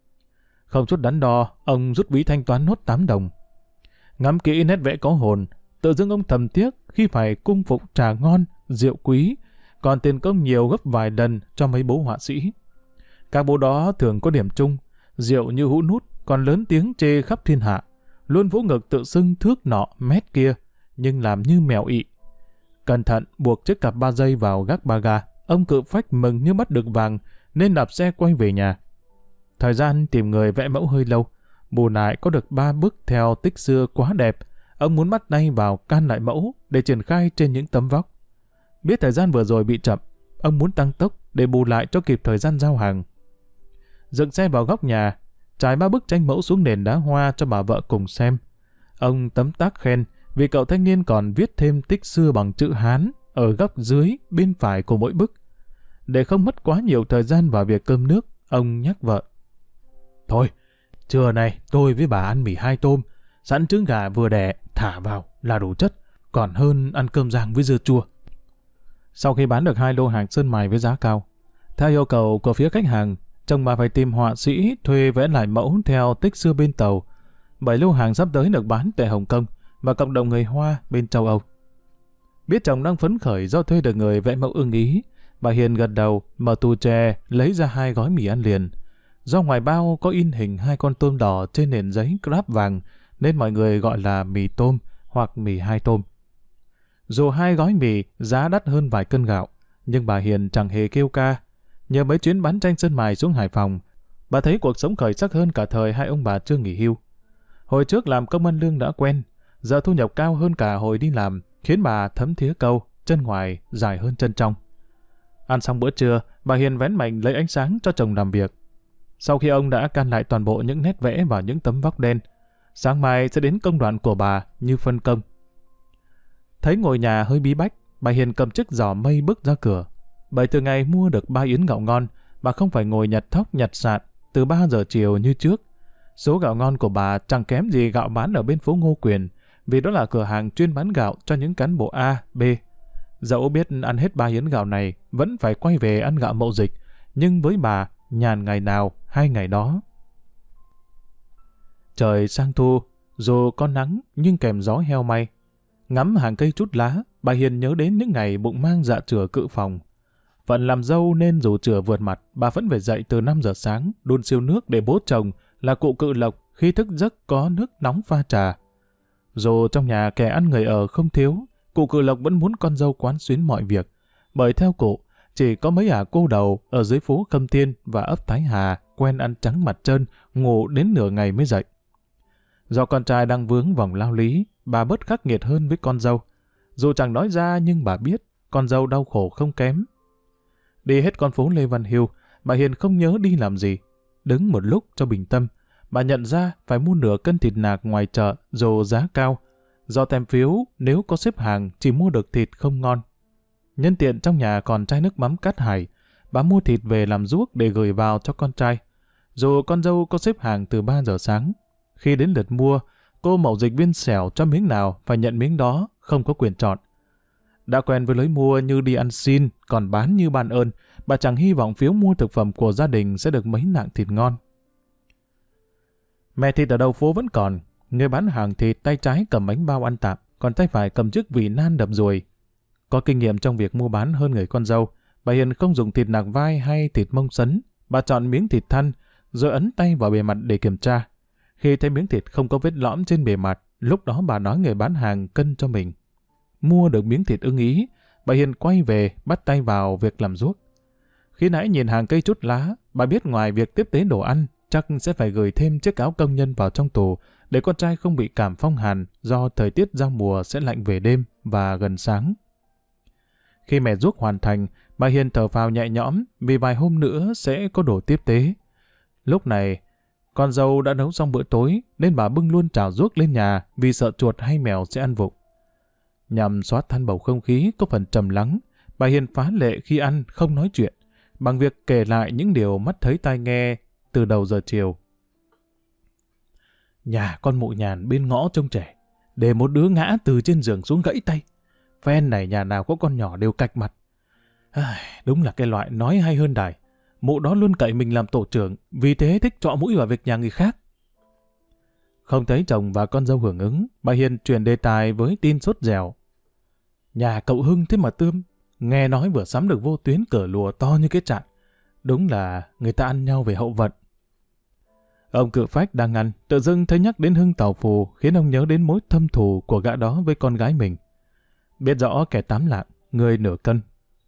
Không chút đắn đo, ông rút ví thanh toán nốt tám đồng. Ngắm kỹ nét vẽ có hồn, tự dưng ông thầm tiếc khi phải cung phục trà ngon, rượu quý, còn tiền công nhiều gấp vài lần cho mấy bố họa sĩ. Các bố đó thường có điểm chung, rượu như hũ nút, còn lớn tiếng chê khắp thiên hạ, luôn vỗ ngực tự xưng thước nọ mét kia, nhưng làm như mèo ị. Cẩn thận buộc chiếc cặp ba giây vào gác ba ga, ông Cự Phách mừng như bắt được vàng nên đạp xe quay về nhà. Thời gian tìm người vẽ mẫu hơi lâu, bù lại có được ba bức theo tích xưa quá đẹp. Ông muốn bắt tay vào can lại mẫu để triển khai trên những tấm vóc. Biết thời gian vừa rồi bị chậm, ông muốn tăng tốc để bù lại cho kịp thời gian giao hàng. Dựng xe vào góc nhà, trải ba bức tranh mẫu xuống nền đá hoa cho bà vợ cùng xem. Ông tấm tắc khen vì cậu thanh niên còn viết thêm tích xưa bằng chữ Hán ở góc dưới bên phải của mỗi bức. Để không mất quá nhiều thời gian vào việc cơm nước, ông nhắc vợ. Thôi, trưa này tôi với bà ăn mì hai tôm, sẵn trứng gà vừa đẻ, thả vào là đủ chất, còn hơn ăn cơm rang với dưa chua. Sau khi bán được hai lô hàng sơn mài với giá cao, theo yêu cầu của phía khách hàng, chồng bà phải tìm họa sĩ thuê vẽ lại mẫu theo tích xưa bên Tàu. Bảy lô hàng sắp tới được bán tại Hồng Kông và cộng đồng người Hoa bên châu Âu. Biết chồng đang phấn khởi do thuê được người vẽ mẫu ưng ý, bà Hiền gật đầu mở tủ chè lấy ra hai gói mì ăn liền. Do ngoài bao có in hình hai con tôm đỏ trên nền giấy cráp vàng nên mọi người gọi là mì tôm hoặc mì hai tôm. Dù hai gói mì giá đắt hơn vài cân gạo, nhưng bà Hiền chẳng hề kêu ca. Nhờ mấy chuyến bán tranh sơn mài xuống Hải Phòng, bà thấy cuộc sống khởi sắc hơn cả thời hai ông bà chưa nghỉ hưu. Hồi trước làm công ăn lương đã quen, giờ thu nhập cao hơn cả hồi đi làm, khiến bà thấm thía câu, chân ngoài dài hơn chân trong. Ăn xong bữa trưa, bà Hiền vén mành lấy ánh sáng cho chồng làm việc. Sau khi ông đã can lại toàn bộ những nét vẽ vào những tấm vóc đen, sáng mai sẽ đến công đoạn của bà như phân công. Thấy ngồi nhà hơi bí bách, bà Hiền cầm chiếc giỏ mây bước ra cửa. Bởi từ ngày mua được ba yến gạo ngon, bà không phải ngồi nhặt thóc nhặt sạn từ ba giờ chiều như trước. Số gạo ngon của bà chẳng kém gì gạo bán ở bên phố Ngô Quyền, vì đó là cửa hàng chuyên bán gạo cho những cán bộ A, B. Dẫu biết ăn hết ba yến gạo này, vẫn phải quay về ăn gạo mậu dịch, nhưng với bà, nhàn ngày nào, hai ngày đó. Trời sang thu, dù có nắng nhưng kèm gió heo may. Ngắm hàng cây trút lá, bà Hiền nhớ đến những ngày bụng mang dạ chửa cự phòng. Phận làm dâu nên dù chửa vượt mặt, bà vẫn phải dậy từ năm giờ sáng, đun siêu nước để bố chồng là cụ Cự Lộc khi thức giấc có nước nóng pha trà. Dù trong nhà kẻ ăn người ở không thiếu, cụ Cự Lộc vẫn muốn con dâu quán xuyến mọi việc. Bởi theo cụ, chỉ có mấy ả cô đầu ở dưới phố Khâm Thiên và ấp Thái Hà quen ăn trắng mặt trơn, ngủ đến nửa ngày mới dậy. Do con trai đang vướng vòng lao lý, bà bớt khắc nghiệt hơn với con dâu. Dù chẳng nói ra nhưng bà biết con dâu đau khổ không kém. Đi hết con phố Lê Văn Hưu, bà Hiền không nhớ đi làm gì. Đứng một lúc cho bình tâm, bà nhận ra phải mua nửa cân thịt nạc ngoài chợ dù giá cao. Do tem phiếu, nếu có xếp hàng chỉ mua được thịt không ngon. Nhân tiện trong nhà còn chai nước mắm Cát Hải, bà mua thịt về làm ruốc để gửi vào cho con trai. Dù con dâu có xếp hàng từ ba giờ sáng, khi đến lượt mua, cô mậu dịch viên xẻo cho miếng nào phải nhận miếng đó, không có quyền chọn. Đã quen với lối mua như đi ăn xin, còn bán như ban ơn, bà chẳng hy vọng phiếu mua thực phẩm của gia đình sẽ được mấy nạng thịt ngon. Mẹ thịt ở đầu phố vẫn còn, người bán hàng thịt tay trái cầm bánh bao ăn tạm, còn tay phải cầm chiếc vỉ nan đập ruồi. Có kinh nghiệm trong việc mua bán hơn người con dâu, bà Hiền không dùng thịt nạc vai hay thịt mông sấn, bà chọn miếng thịt thăn, rồi ấn tay vào bề mặt để kiểm tra. Khi thấy miếng thịt không có vết lõm trên bề mặt, lúc đó bà nói người bán hàng cân cho mình. Mua được miếng thịt ưng ý, bà Hiền quay về bắt tay vào việc làm ruốc. Khi nãy nhìn hàng cây chút lá, bà biết ngoài việc tiếp tế đồ ăn, chắc sẽ phải gửi thêm chiếc áo công nhân vào trong tủ để con trai không bị cảm phong hàn do thời tiết giao mùa sẽ lạnh về đêm và gần sáng. Khi mẻ ruốc hoàn thành, bà Hiền thở phào nhẹ nhõm vì vài hôm nữa sẽ có đồ tiếp tế. Lúc này, con dâu đã nấu xong bữa tối nên bà bưng luôn chảo ruốc lên nhà vì sợ chuột hay mèo sẽ ăn vụng. Nhằm xóa tan bầu không khí có phần trầm lắng, bà Hiền phá lệ khi ăn không nói chuyện, bằng việc kể lại những điều mắt thấy tai nghe từ đầu giờ chiều. Nhà con mụ Nhàn bên ngõ trông trẻ, để một đứa ngã từ trên giường xuống gãy tay. Phen này nhà nào có con nhỏ đều cạch mặt. À, đúng là cái loại nói hay hơn đài. Mụ đó luôn cậy mình làm tổ trưởng, vì thế thích trọ mũi vào việc nhà người khác. Không thấy chồng và con dâu hưởng ứng, bà Hiền chuyển đề tài với tin sốt dẻo. Nhà cậu Hưng thế mà tươm, nghe nói vừa sắm được vô tuyến cờ lùa to như cái trạng. Đúng là người ta ăn nhau về hậu vận. Ông Cự Phách đang ăn, tự dưng thấy nhắc đến Hưng Tàu Phù khiến ông nhớ đến mối thâm thù của gã đó với con gái mình. Biết rõ kẻ tám lạng, người nửa cân.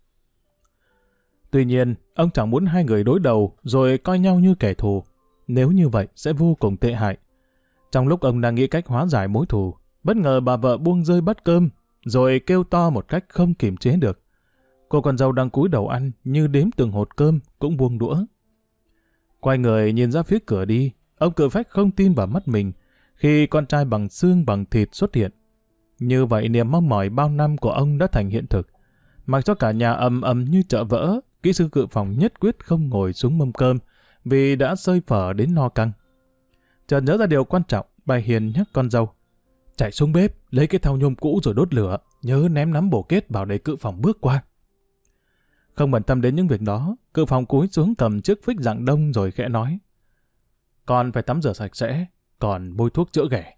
Tuy nhiên, ông chẳng muốn hai người đối đầu rồi coi nhau như kẻ thù. Nếu như vậy sẽ vô cùng tệ hại. Trong lúc ông đang nghĩ cách hóa giải mối thù, bất ngờ bà vợ buông rơi bát cơm, rồi kêu to một cách không kiềm chế được. Cô con dâu đang cúi đầu ăn như đếm từng hột cơm cũng buông đũa. Quay người nhìn ra phía cửa đi, ông Cự Phách không tin vào mắt mình khi con trai bằng xương bằng thịt xuất hiện. Như vậy niềm mong mỏi bao năm của ông đã thành hiện thực. Mặc cho cả nhà ầm ầm như chợ vỡ, kỹ sư Cự Phòng nhất quyết không ngồi xuống mâm cơm vì đã xơi phở đến no căng. Chợt nhớ ra điều quan trọng, bà Hiền nhắc con dâu: chạy xuống bếp lấy cái thau nhôm cũ rồi đốt lửa, nhớ ném nắm bổ kết vào để Cự Phòng bước qua. Không bận tâm đến những việc đó, Cự Phòng cúi xuống cầm chiếc phích dạng đông rồi khẽ nói: con phải tắm rửa sạch sẽ, còn bôi thuốc chữa ghẻ.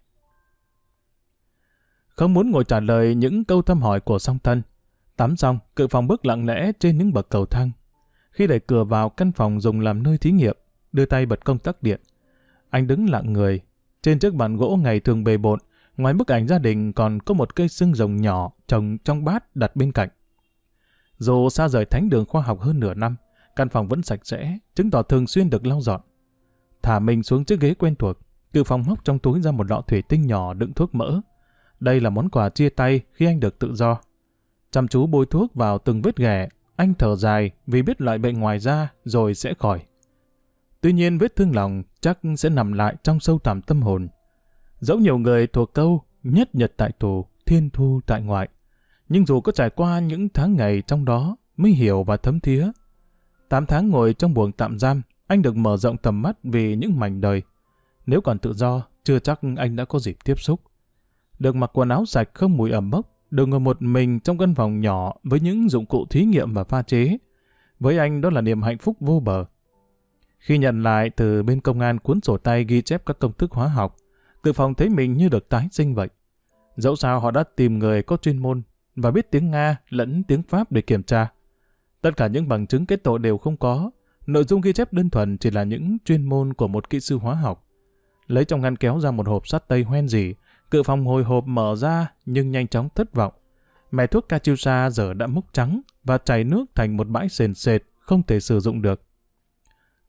Không muốn ngồi trả lời những câu thăm hỏi của song thân, tắm xong, Cự Phòng bước lặng lẽ trên những bậc cầu thang. Khi đẩy cửa vào căn phòng dùng làm nơi thí nghiệm, đưa tay bật công tắc điện. Anh đứng lặng người. Trên chiếc bàn gỗ ngày thường bề bộn, ngoài bức ảnh gia đình còn có một cây xương rồng nhỏ trồng trong bát đặt bên cạnh. Dù xa rời thánh đường khoa học hơn nửa năm, căn phòng vẫn sạch sẽ, chứng tỏ thường xuyên được lau dọn. Thả mình xuống chiếc ghế quen thuộc, Cự Phòng móc trong túi ra một lọ thủy tinh nhỏ đựng thuốc mỡ. Đây là món quà chia tay khi anh được tự do. Chăm chú bôi thuốc vào từng vết ghẻ, anh thở dài vì biết loại bệnh ngoài da rồi sẽ khỏi. Tuy nhiên vết thương lòng chắc sẽ nằm lại trong sâu thẳm tâm hồn. Dẫu nhiều người thuộc câu nhất nhật tại tù, thiên thu tại ngoại, nhưng dù có trải qua những tháng ngày trong đó mới hiểu và thấm thía. Tám tháng ngồi trong buồng tạm giam, anh được mở rộng tầm mắt vì những mảnh đời. Nếu còn tự do, chưa chắc anh đã có dịp tiếp xúc. Được mặc quần áo sạch không mùi ẩm mốc, được ngồi một mình trong căn phòng nhỏ với những dụng cụ thí nghiệm và pha chế. Với anh đó là niềm hạnh phúc vô bờ. Khi nhận lại từ bên công an cuốn sổ tay ghi chép các công thức hóa học, Cự Phòng thấy mình như được tái sinh vậy. Dẫu sao họ đã tìm người có chuyên môn và biết tiếng Nga lẫn tiếng Pháp để kiểm tra. Tất cả những bằng chứng kết tội đều không có. Nội dung ghi chép đơn thuần chỉ là những chuyên môn của một kỹ sư hóa học. Lấy trong ngăn kéo ra một hộp sắt tây hoen rỉ, Cự Phòng hồi hộp mở ra nhưng nhanh chóng thất vọng. Mẻ thuốc Katyusha giờ đã mốc trắng và chảy nước thành một bãi sền sệt, không thể sử dụng được.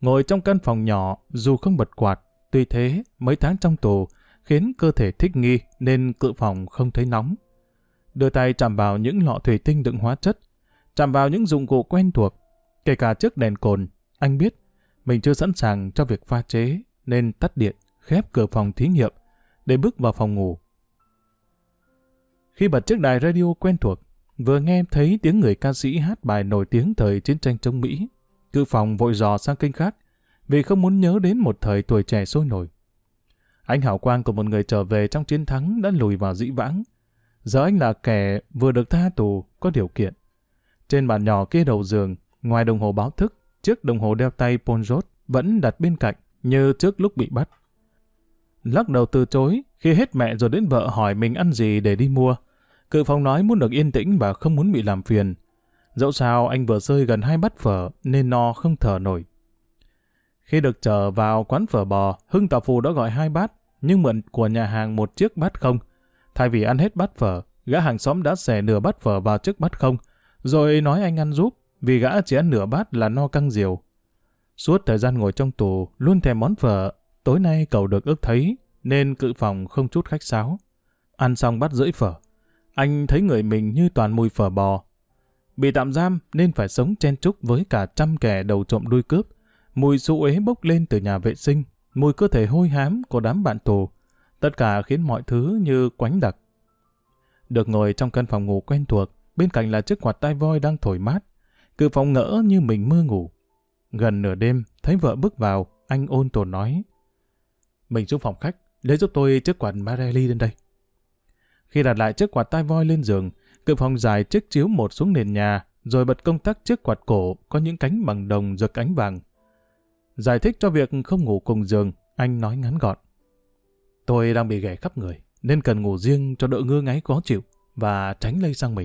Ngồi trong căn phòng nhỏ, dù không bật quạt, tuy thế mấy tháng trong tù khiến cơ thể thích nghi nên cự phòng không thấy nóng. Đưa tay chạm vào những lọ thủy tinh đựng hóa chất, chạm vào những dụng cụ quen thuộc, kể cả chiếc đèn cồn. Anh biết mình chưa sẵn sàng cho việc pha chế nên tắt điện, khép cửa phòng thí nghiệm để bước vào phòng ngủ. Khi bật chiếc đài radio quen thuộc, vừa nghe thấy tiếng người ca sĩ hát bài nổi tiếng thời chiến tranh chống Mỹ, cự phòng vội dò sang kênh khác vì không muốn nhớ đến một thời tuổi trẻ sôi nổi. Ánh hào quang của một người trở về trong chiến thắng đã lùi vào dĩ vãng. Giờ anh là kẻ vừa được tha tù, có điều kiện. Trên bàn nhỏ kia đầu giường, ngoài đồng hồ báo thức, chiếc đồng hồ đeo tay Ponjot vẫn đặt bên cạnh như trước lúc bị bắt. Lắc đầu từ chối khi hết mẹ rồi đến vợ hỏi mình ăn gì để đi mua. Cự phòng nói muốn được yên tĩnh và không muốn bị làm phiền. Dẫu sao anh vừa rơi gần hai bát phở nên no không thở nổi. Khi được chở vào quán phở bò, Hưng Tà Phù đã gọi hai bát, nhưng mượn của nhà hàng một chiếc bát không. Thay vì ăn hết bát phở, gã hàng xóm đã xẻ nửa bát phở vào chiếc bát không, rồi nói anh ăn giúp, vì gã chỉ ăn nửa bát là no căng diều. Suốt thời gian ngồi trong tù, luôn thèm món phở, tối nay cậu được ước thấy, nên cự phòng không chút khách sáo. Ăn xong bát rưỡi phở, anh thấy người mình như toàn mùi phở bò. Bị tạm giam nên phải sống chen chúc với cả trăm kẻ đầu trộm đuôi cướp. Mùi xú uế bốc lên từ nhà vệ sinh, mùi cơ thể hôi hám của đám bạn tù. Tất cả khiến mọi thứ như quánh đặc. Được ngồi trong căn phòng ngủ quen thuộc, bên cạnh là chiếc quạt tai voi đang thổi mát. Cự phòng ngỡ như mình mơ ngủ. Gần nửa đêm, thấy vợ bước vào, anh ôn tồn nói: "Mình xuống phòng khách, lấy giúp tôi chiếc quạt Marelli lên đây." Khi đặt lại chiếc quạt tai voi lên giường, Cự phòng dài chiếc chiếu một xuống nền nhà, rồi bật công tắc chiếc quạt cổ có những cánh bằng đồng rực ánh vàng. Giải thích cho việc không ngủ cùng giường, anh nói ngắn gọn: "Tôi đang bị ghẻ khắp người, nên cần ngủ riêng cho đỡ ngứa ngáy khó chịu và tránh lây sang mình."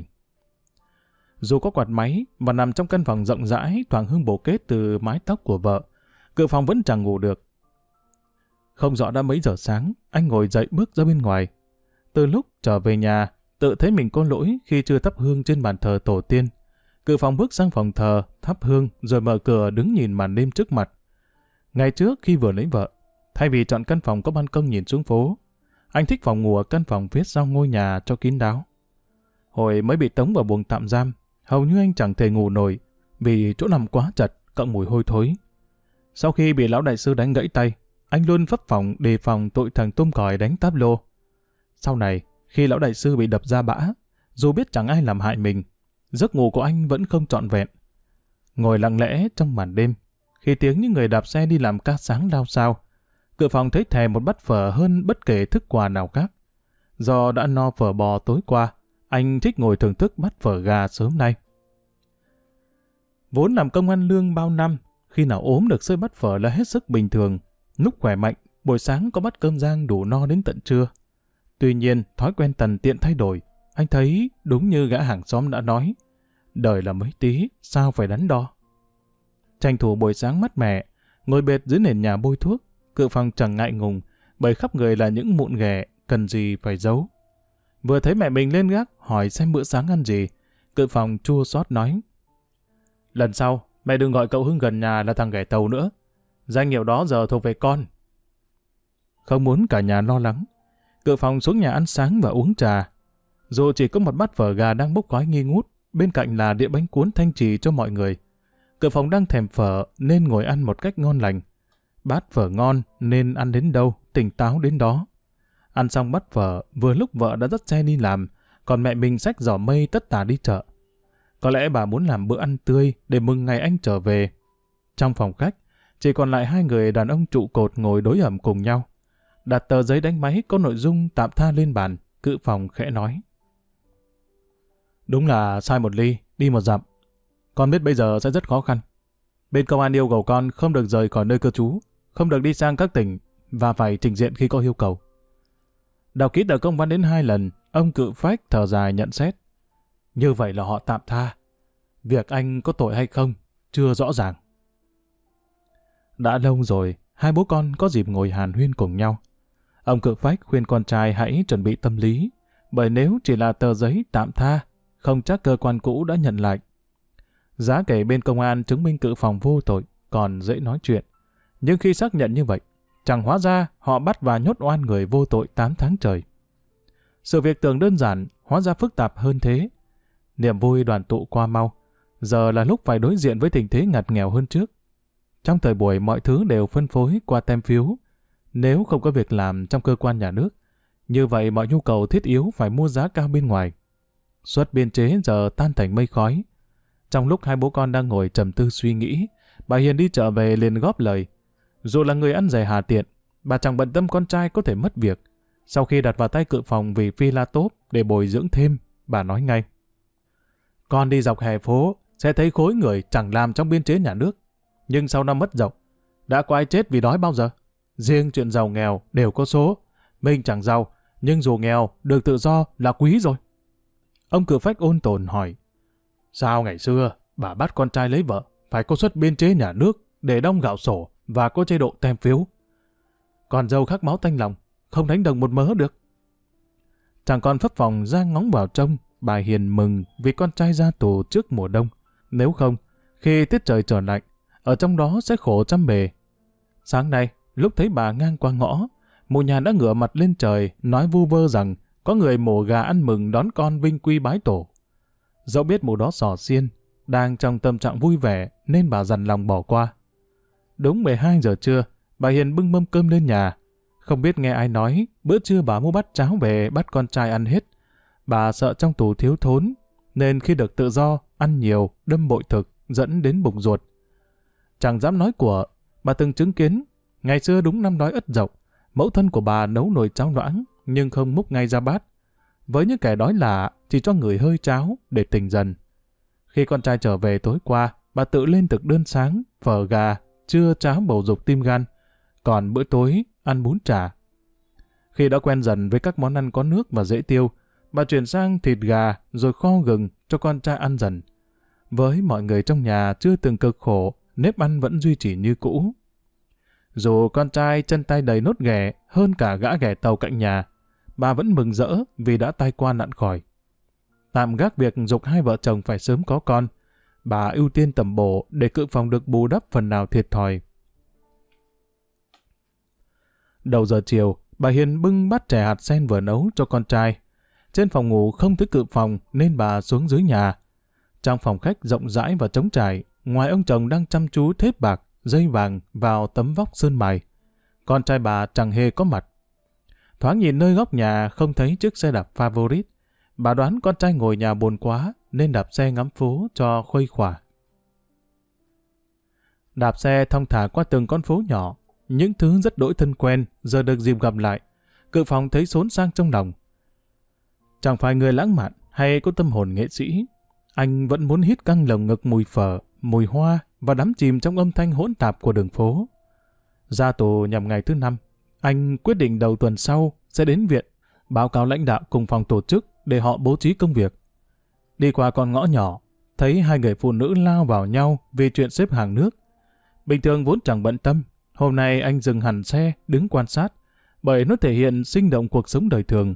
Dù có quạt máy và nằm trong căn phòng rộng rãi thoảng hương bồ kết từ mái tóc của vợ, Cự phòng vẫn chẳng ngủ được. Không rõ đã mấy giờ sáng, anh ngồi dậy bước ra bên ngoài. Từ lúc trở về nhà, tự thấy mình có lỗi khi chưa thắp hương trên bàn thờ tổ tiên. Cự phòng bước sang phòng thờ, thắp hương rồi mở cửa đứng nhìn màn đêm trước mặt. Ngày trước khi vừa lấy vợ, thay vì chọn căn phòng có ban công nhìn xuống phố, anh thích phòng ngủ ở căn phòng phía sau ngôi nhà cho kín đáo. Hồi mới bị tống vào buồng tạm giam, hầu như anh chẳng thể ngủ nổi vì chỗ nằm quá chật, cộng mùi hôi thối. Sau khi bị lão đại sư đánh gãy tay, anh luôn phấp phỏng đề phòng tội thằng tôm còi đánh táp lô. Sau này, khi lão đại sư bị đập ra bã, dù biết chẳng ai làm hại mình, giấc ngủ của anh vẫn không trọn vẹn. Ngồi lặng lẽ trong màn đêm, khi tiếng những người đạp xe đi làm ca sáng lao sao, Cự phòng thấy thèm một bát phở hơn bất kể thức quà nào khác. Do đã no phở bò tối qua, anh thích ngồi thưởng thức bát phở gà sớm nay. Vốn làm công ăn lương bao năm, khi nào ốm được xơi bát phở là hết sức bình thường. Lúc khỏe mạnh, buổi sáng có bát cơm rang đủ no đến tận trưa. Tuy nhiên, thói quen tần tiện thay đổi. Anh thấy đúng như gã hàng xóm đã nói, đời là mấy tí, sao phải đắn đo. Tranh thủ buổi sáng mát mẻ, ngồi bệt dưới nền nhà bôi thuốc, Cự phòng chẳng ngại ngùng, bởi khắp người là những mụn ghẻ, cần gì phải giấu. Vừa thấy mẹ mình lên gác hỏi xem bữa sáng ăn gì, Cự phòng chua xót nói: "Lần sau, mẹ đừng gọi cậu Hưng gần nhà là thằng ghẻ tàu nữa. Danh hiệu đó giờ thuộc về con." Không muốn cả nhà lo lắng, Cự phòng xuống nhà ăn sáng và uống trà. Dù chỉ có một bát phở gà đang bốc khói nghi ngút, bên cạnh là đĩa bánh cuốn thanh trì cho mọi người. Cự phòng đang thèm phở nên ngồi ăn một cách ngon lành. Bát phở ngon nên ăn đến đâu, tỉnh táo đến đó. Ăn xong bát phở, vừa lúc vợ đã dắt xe đi làm, còn mẹ mình xách giỏ mây tất tả đi chợ. Có lẽ bà muốn làm bữa ăn tươi để mừng ngày anh trở về. Trong phòng khách, chỉ còn lại hai người đàn ông trụ cột ngồi đối ẩm cùng nhau. Đặt tờ giấy đánh máy có nội dung tạm tha lên bàn, Cự phòng khẽ nói: "Đúng là sai một ly, đi một dặm. Con biết bây giờ sẽ rất khó khăn. Bên công an yêu cầu con không được rời khỏi nơi cư trú, không được đi sang các tỉnh và phải trình diện khi có yêu cầu." Đọc kỹ tờ công văn đến hai lần, ông Cự phách thở dài nhận xét: "Như vậy là họ tạm tha. Việc anh có tội hay không, chưa rõ ràng." Đã lâu rồi, hai bố con có dịp ngồi hàn huyên cùng nhau. Ông Cự phách khuyên con trai hãy chuẩn bị tâm lý, bởi nếu chỉ là tờ giấy tạm tha, không chắc cơ quan cũ đã nhận lại. Giá kể bên công an chứng minh Cự phòng vô tội, còn dễ nói chuyện. Nhưng khi xác nhận như vậy, chẳng hóa ra họ bắt và nhốt oan người vô tội tám tháng trời. Sự việc tưởng đơn giản, hóa ra phức tạp hơn thế. Niềm vui đoàn tụ qua mau, giờ là lúc phải đối diện với tình thế ngặt nghèo hơn trước. Trong thời buổi mọi thứ đều phân phối qua tem phiếu. Nếu không có việc làm trong cơ quan nhà nước, như vậy mọi nhu cầu thiết yếu phải mua giá cao bên ngoài. Suất biên chế giờ tan thành mây khói. Trong lúc hai bố con đang ngồi trầm tư suy nghĩ, bà Hiền đi chợ về liền góp lời. Dù là người ăn rẻ hà tiện, bà chẳng bận tâm con trai có thể mất việc. Sau khi đặt vào tay Cự Phòng vì phi la tốt để bồi dưỡng thêm, bà nói ngay. Con đi dọc hè phố, sẽ thấy khối người chẳng làm trong biên chế nhà nước. Nhưng sau năm mất dọc, đã có ai chết vì đói bao giờ? Riêng chuyện giàu nghèo đều có số. Mình chẳng giàu, nhưng dù nghèo, được tự do là quý rồi. Ông Cự Phách ôn tồn hỏi. Sao ngày xưa, bà bắt con trai lấy vợ, phải có suất biên chế nhà nước để đong gạo sổ và có chế độ tem phiếu. Còn dâu khắc máu tanh lòng, không đánh đồng một mớ được. Chẳng còn phấp phòng ra ngóng vào trông, bà Hiền mừng vì con trai ra tù trước mùa đông. Nếu không, khi tiết trời trở lạnh, ở trong đó sẽ khổ trăm bề. Sáng nay, lúc thấy bà ngang qua ngõ, mụ nhà đã ngửa mặt lên trời, nói vu vơ rằng có người mổ gà ăn mừng đón con vinh quy bái tổ. Dẫu biết mụ đó xỏ xiên, đang trong tâm trạng vui vẻ nên bà dằn lòng bỏ qua. Đúng mười hai giờ trưa, bà Hiền bưng mâm cơm lên nhà. Không biết nghe ai nói, bữa trưa bà mua bát cháo về bắt con trai ăn hết. Bà sợ trong tù thiếu thốn, nên khi được tự do, ăn nhiều, đâm bội thực, dẫn đến bụng ruột. Chẳng dám nói của, bà từng chứng kiến, ngày xưa đúng năm đói ất dậu, mẫu thân của bà nấu nồi cháo loãng, nhưng không múc ngay ra bát. Với những kẻ đói lạ, chỉ cho người hơi cháo để tỉnh dần. Khi con trai trở về tối qua, bà tự lên thực đơn sáng, phở gà, trưa cháo bầu dục tim gan, còn bữa tối ăn bún chả. Khi đã quen dần với các món ăn có nước và dễ tiêu, bà chuyển sang thịt gà rồi kho gừng cho con trai ăn dần. Với mọi người trong nhà chưa từng cực khổ, nếp ăn vẫn duy trì như cũ. Dù con trai chân tay đầy nốt ghẻ hơn cả gã ghẻ tàu cạnh nhà, bà vẫn mừng rỡ vì đã tai qua nạn khỏi. Tạm gác việc giục hai vợ chồng phải sớm có con, bà ưu tiên tẩm bổ để Cự Phòng được bù đắp phần nào thiệt thòi. Đầu giờ chiều, bà Hiền bưng bát chè hạt sen vừa nấu cho con trai. Trên phòng ngủ không thấy Cự Phòng nên bà xuống dưới nhà. Trong phòng khách rộng rãi và trống trải, ngoài ông chồng đang chăm chú thép bạc, dây vàng vào tấm vóc sơn mài, con trai bà chẳng hề có mặt. Thoáng nhìn nơi góc nhà không thấy chiếc xe đạp favorite, bà đoán con trai ngồi nhà buồn quá nên đạp xe ngắm phố cho khuây khỏa. Đạp xe thong thả qua từng con phố nhỏ, những thứ rất đỗi thân quen giờ được dịp gặp lại, Cự Phòng thấy xốn sang trong lòng. Chẳng phải người lãng mạn hay có tâm hồn nghệ sĩ, anh vẫn muốn hít căng lồng ngực mùi phở, mùi hoa và đắm chìm trong âm thanh hỗn tạp của đường phố. Ra tù nhằm ngày thứ năm, anh quyết định đầu tuần sau sẽ đến viện, báo cáo lãnh đạo cùng phòng tổ chức để họ bố trí công việc. Đi qua con ngõ nhỏ, thấy hai người phụ nữ lao vào nhau vì chuyện xếp hàng nước. Bình thường vốn chẳng bận tâm, hôm nay anh dừng hẳn xe, đứng quan sát, bởi nó thể hiện sinh động cuộc sống đời thường.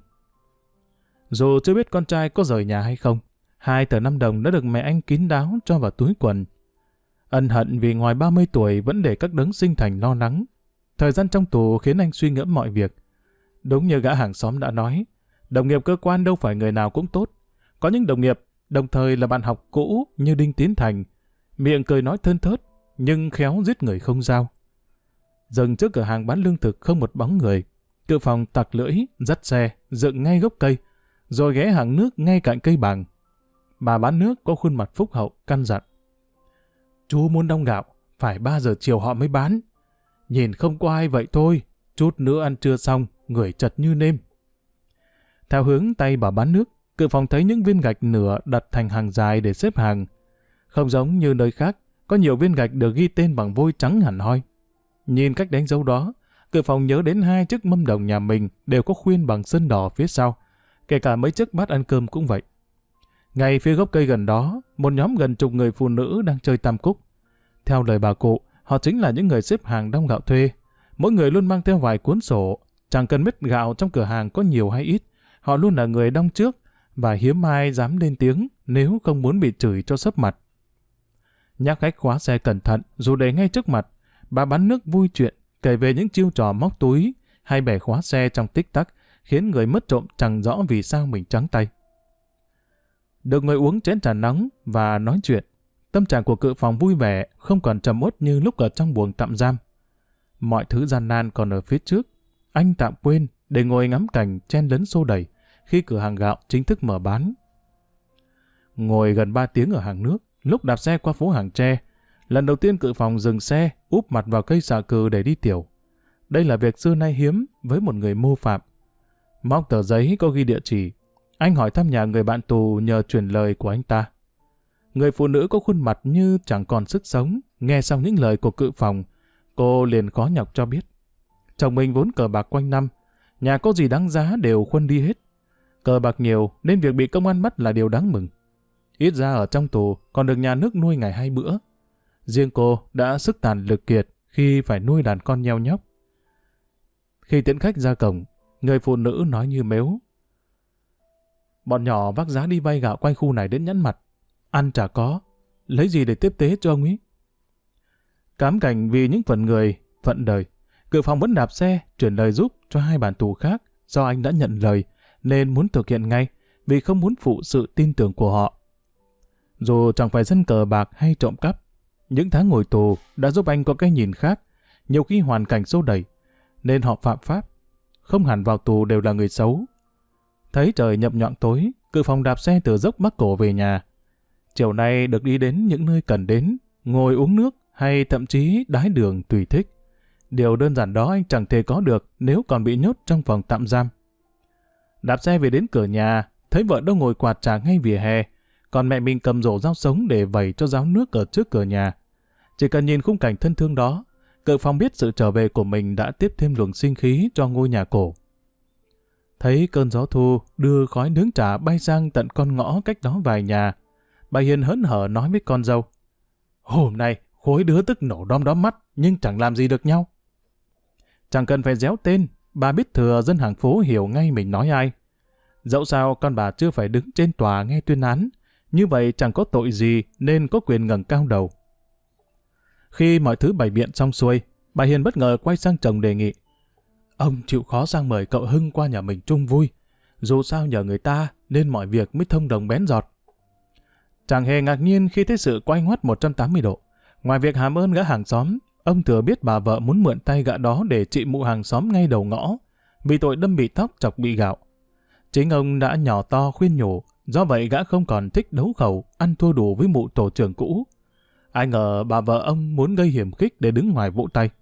Dù chưa biết con trai có rời nhà hay không, hai tờ năm đồng đã được mẹ anh kín đáo cho vào túi quần. Ân hận vì ngoài ba mươi tuổi vẫn để các đấng sinh thành lo lắng. Thời gian trong tù khiến anh suy ngẫm mọi việc. Đúng như gã hàng xóm đã nói, đồng nghiệp cơ quan đâu phải người nào cũng tốt. Có những đồng nghiệp đồng thời là bạn học cũ như Đinh Tiến Thành, miệng cười nói thơn thớt, nhưng khéo giết người không dao. Dừng trước cửa hàng bán lương thực không một bóng người, Cự Phòng tặc lưỡi, dắt xe, dựng ngay gốc cây, rồi ghé hàng nước ngay cạnh cây bàng. Bà bán nước có khuôn mặt phúc hậu, căn dặn. Chú muốn đong gạo, phải ba giờ chiều họ mới bán. Nhìn không có ai vậy thôi, chút nữa ăn trưa xong, người chật như nêm. Theo hướng tay bà bán nước, Cự Phòng thấy những viên gạch nửa đặt thành hàng dài để xếp hàng. Không giống như nơi khác, có nhiều viên gạch được ghi tên bằng vôi trắng hẳn hoi. Nhìn cách đánh dấu đó, Cự Phòng nhớ đến hai chiếc mâm đồng nhà mình đều có khuyên bằng sơn đỏ phía sau, kể cả mấy chiếc bát ăn cơm cũng vậy. Ngay phía gốc cây gần đó, một nhóm gần chục người phụ nữ đang chơi tam cúc. Theo lời bà cụ, họ chính là những người xếp hàng đong gạo thuê. Mỗi người luôn mang theo vài cuốn sổ, chẳng cần biết gạo trong cửa hàng có nhiều hay ít. Họ luôn là người đong trước và hiếm ai dám lên tiếng nếu không muốn bị chửi cho sấp mặt. Nhắc khách khóa xe cẩn thận, dù để ngay trước mặt. Bà bán nước vui chuyện, kể về những chiêu trò móc túi hay bẻ khóa xe trong tích tắc, khiến người mất trộm chẳng rõ vì sao mình trắng tay. Được ngồi uống chén trà nóng và nói chuyện, tâm trạng của cự phòng vui vẻ, không còn trầm uất như lúc ở trong buồng tạm giam. Mọi thứ gian nan còn ở phía trước, anh tạm quên để ngồi ngắm cảnh chen lấn xô đẩy khi cửa hàng gạo chính thức mở bán. Ngồi gần ba tiếng ở hàng nước, lúc đạp xe qua phố Hàng Tre, lần đầu tiên cự phòng dừng xe, úp mặt vào cây xà cừ để đi tiểu. Đây là việc xưa nay hiếm với một người mô phạm. Móc tờ giấy có ghi địa chỉ, anh hỏi thăm nhà người bạn tù nhờ truyền lời của anh ta. Người phụ nữ có khuôn mặt như chẳng còn sức sống, nghe xong những lời của cự phòng, cô liền khó nhọc cho biết. Chồng mình vốn cờ bạc quanh năm, nhà có gì đáng giá đều khuân đi hết. Cờ bạc nhiều nên việc bị công an bắt là điều đáng mừng. Ít ra ở trong tù còn được nhà nước nuôi ngày hai bữa. Riêng cô đã sức tàn lực kiệt khi phải nuôi đàn con nheo nhóc. Khi tiễn khách ra cổng, người phụ nữ nói như mếu. Bọn nhỏ vác giá đi vay gạo quanh khu này đến nhẵn mặt. Ăn chả có, lấy gì để tiếp tế cho ông ấy? Cám cảnh vì những phận người, phận đời, cự phòng vẫn đạp xe, chuyển lời giúp cho hai bạn tù khác do anh đã nhận lời, nên muốn thực hiện ngay vì không muốn phụ sự tin tưởng của họ. Dù chẳng phải dân cờ bạc hay trộm cắp, những tháng ngồi tù đã giúp anh có cái nhìn khác, nhiều khi hoàn cảnh xô đẩy, nên họ phạm pháp. Không hẳn vào tù đều là người xấu. Thấy trời nhập nhọn tối, cự phòng đạp xe từ dốc Bắc Cổ về nhà. Chiều nay được đi đến những nơi cần đến, ngồi uống nước hay thậm chí đái đường tùy thích. Điều đơn giản đó anh chẳng thể có được nếu còn bị nhốt trong phòng tạm giam. Đạp xe về đến cửa nhà, thấy vợ đang ngồi quạt trà ngay vỉa hè, còn mẹ mình cầm rổ rau sống để vẩy cho ráo nước ở trước cửa nhà. Chỉ cần nhìn khung cảnh thân thương đó, cự phòng biết sự trở về của mình đã tiếp thêm luồng sinh khí cho ngôi nhà cổ. Thấy cơn gió thu đưa khói nướng trà bay sang tận con ngõ cách đó vài nhà, bà Hiền hớn hở nói với con dâu. Hôm nay khối đứa tức nổ đom đóm mắt nhưng chẳng làm gì được nhau. Chẳng cần phải réo tên, bà biết thừa dân hàng phố hiểu ngay mình nói ai. Dẫu sao con bà chưa phải đứng trên tòa nghe tuyên án, như vậy chẳng có tội gì nên có quyền ngẩng cao đầu. Khi mọi thứ bày biện xong xuôi, bà Hiền bất ngờ quay sang chồng đề nghị. Ông chịu khó sang mời cậu Hưng qua nhà mình chung vui. Dù sao nhờ người ta nên mọi việc mới thông đồng bén giọt. Chẳng hề ngạc nhiên khi thấy sự quay ngoắt một trăm tám mươi độ. Ngoài việc hàm ơn gã hàng xóm, ông thừa biết bà vợ muốn mượn tay gã đó để trị mụ hàng xóm ngay đầu ngõ, vì tội đâm bị tóc chọc bị gạo. Chính ông đã nhỏ to khuyên nhủ, do vậy gã không còn thích đấu khẩu, ăn thua đủ với mụ tổ trưởng cũ. Ai ngờ bà vợ ông muốn gây hiểm khích để đứng ngoài vỗ tay.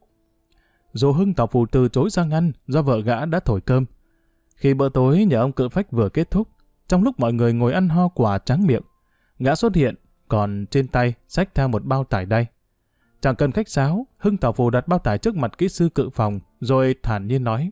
Dù Hưng tỏ phù từ chối sang ăn do vợ gã đã thổi cơm. Khi bữa tối nhà ông Cự Phách vừa kết thúc, trong lúc mọi người ngồi ăn ho quả tráng miệng, gã xuất hiện, còn trên tay xách theo một bao tải đay. Chẳng cần khách sáo, Hưng tỏ phù đặt bao tải trước mặt kỹ sư Cự Phòng, rồi thản nhiên nói.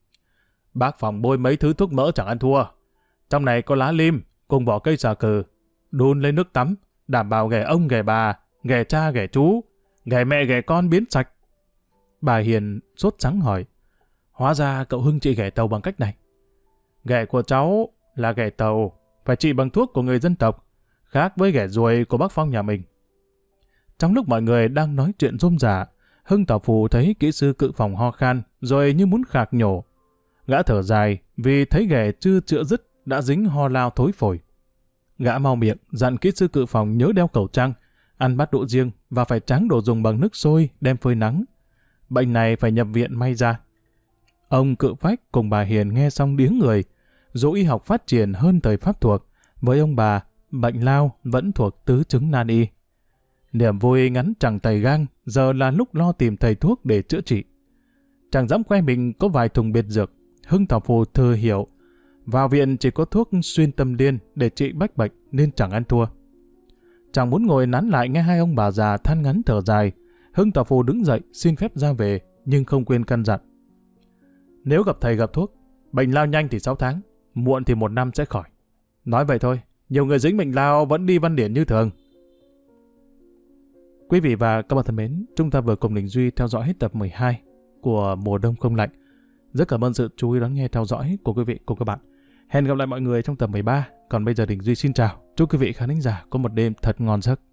Bác Phòng bôi mấy thứ thuốc mỡ chẳng ăn thua. Trong này có lá lim, cùng vỏ cây xà cừ, đun lên nước tắm, đảm bảo ghẻ ông ghẻ bà, ghẻ cha ghẻ chú, ghẻ mẹ ghẻ con biến sạch. Bà Hiền sốt sắng hỏi, hóa ra cậu Hưng trị ghẻ tàu bằng cách này. Ghẻ của cháu là ghẻ tàu, phải trị bằng thuốc của người dân tộc, khác với ghẻ ruồi của bác Phong nhà mình. Trong lúc mọi người đang nói chuyện rôm rả, Hưng tỏ phù thấy kỹ sư Cự Phòng ho khan, rồi như muốn khạc nhổ. Gã thở dài vì thấy ghẻ chưa chữa dứt đã dính ho lao thối phổi. Gã mau miệng dặn kỹ sư Cự Phòng nhớ đeo khẩu trang, ăn bát đũa riêng và phải tráng đồ dùng bằng nước sôi đem phơi nắng. Bệnh này phải nhập viện may ra. Ông Cự Phách cùng bà Hiền nghe xong điếng người. Dù y học phát triển hơn thời Pháp thuộc, với ông bà, bệnh lao vẫn thuộc tứ chứng nan y. Niềm vui ngắn chẳng tày gang, giờ là lúc lo tìm thầy thuốc để chữa trị. Chẳng dám khoe mình có vài thùng biệt dược, Hưng tỏ phù thừa hiểu. Vào viện chỉ có thuốc xuyên tâm liên để trị bách bệnh nên chẳng ăn thua. Chẳng muốn ngồi nán lại nghe hai ông bà già than ngắn thở dài, Hưng tỏ phù đứng dậy xin phép ra về, nhưng không quên căn dặn. Nếu gặp thầy gặp thuốc, bệnh lao nhanh thì sáu tháng, muộn thì một năm sẽ khỏi. Nói vậy thôi, nhiều người dính bệnh lao vẫn đi văn điển như thường. Quý vị và các bạn thân mến, chúng ta vừa cùng Đình Duy theo dõi hết tập mười hai của Mùa Đông Không Lạnh. Rất cảm ơn sự chú ý lắng nghe theo dõi của quý vị cùng các bạn. Hẹn gặp lại mọi người trong tập mười ba. Còn bây giờ Đình Duy xin chào. Chúc quý vị khán thính giả có một đêm thật ngon giấc.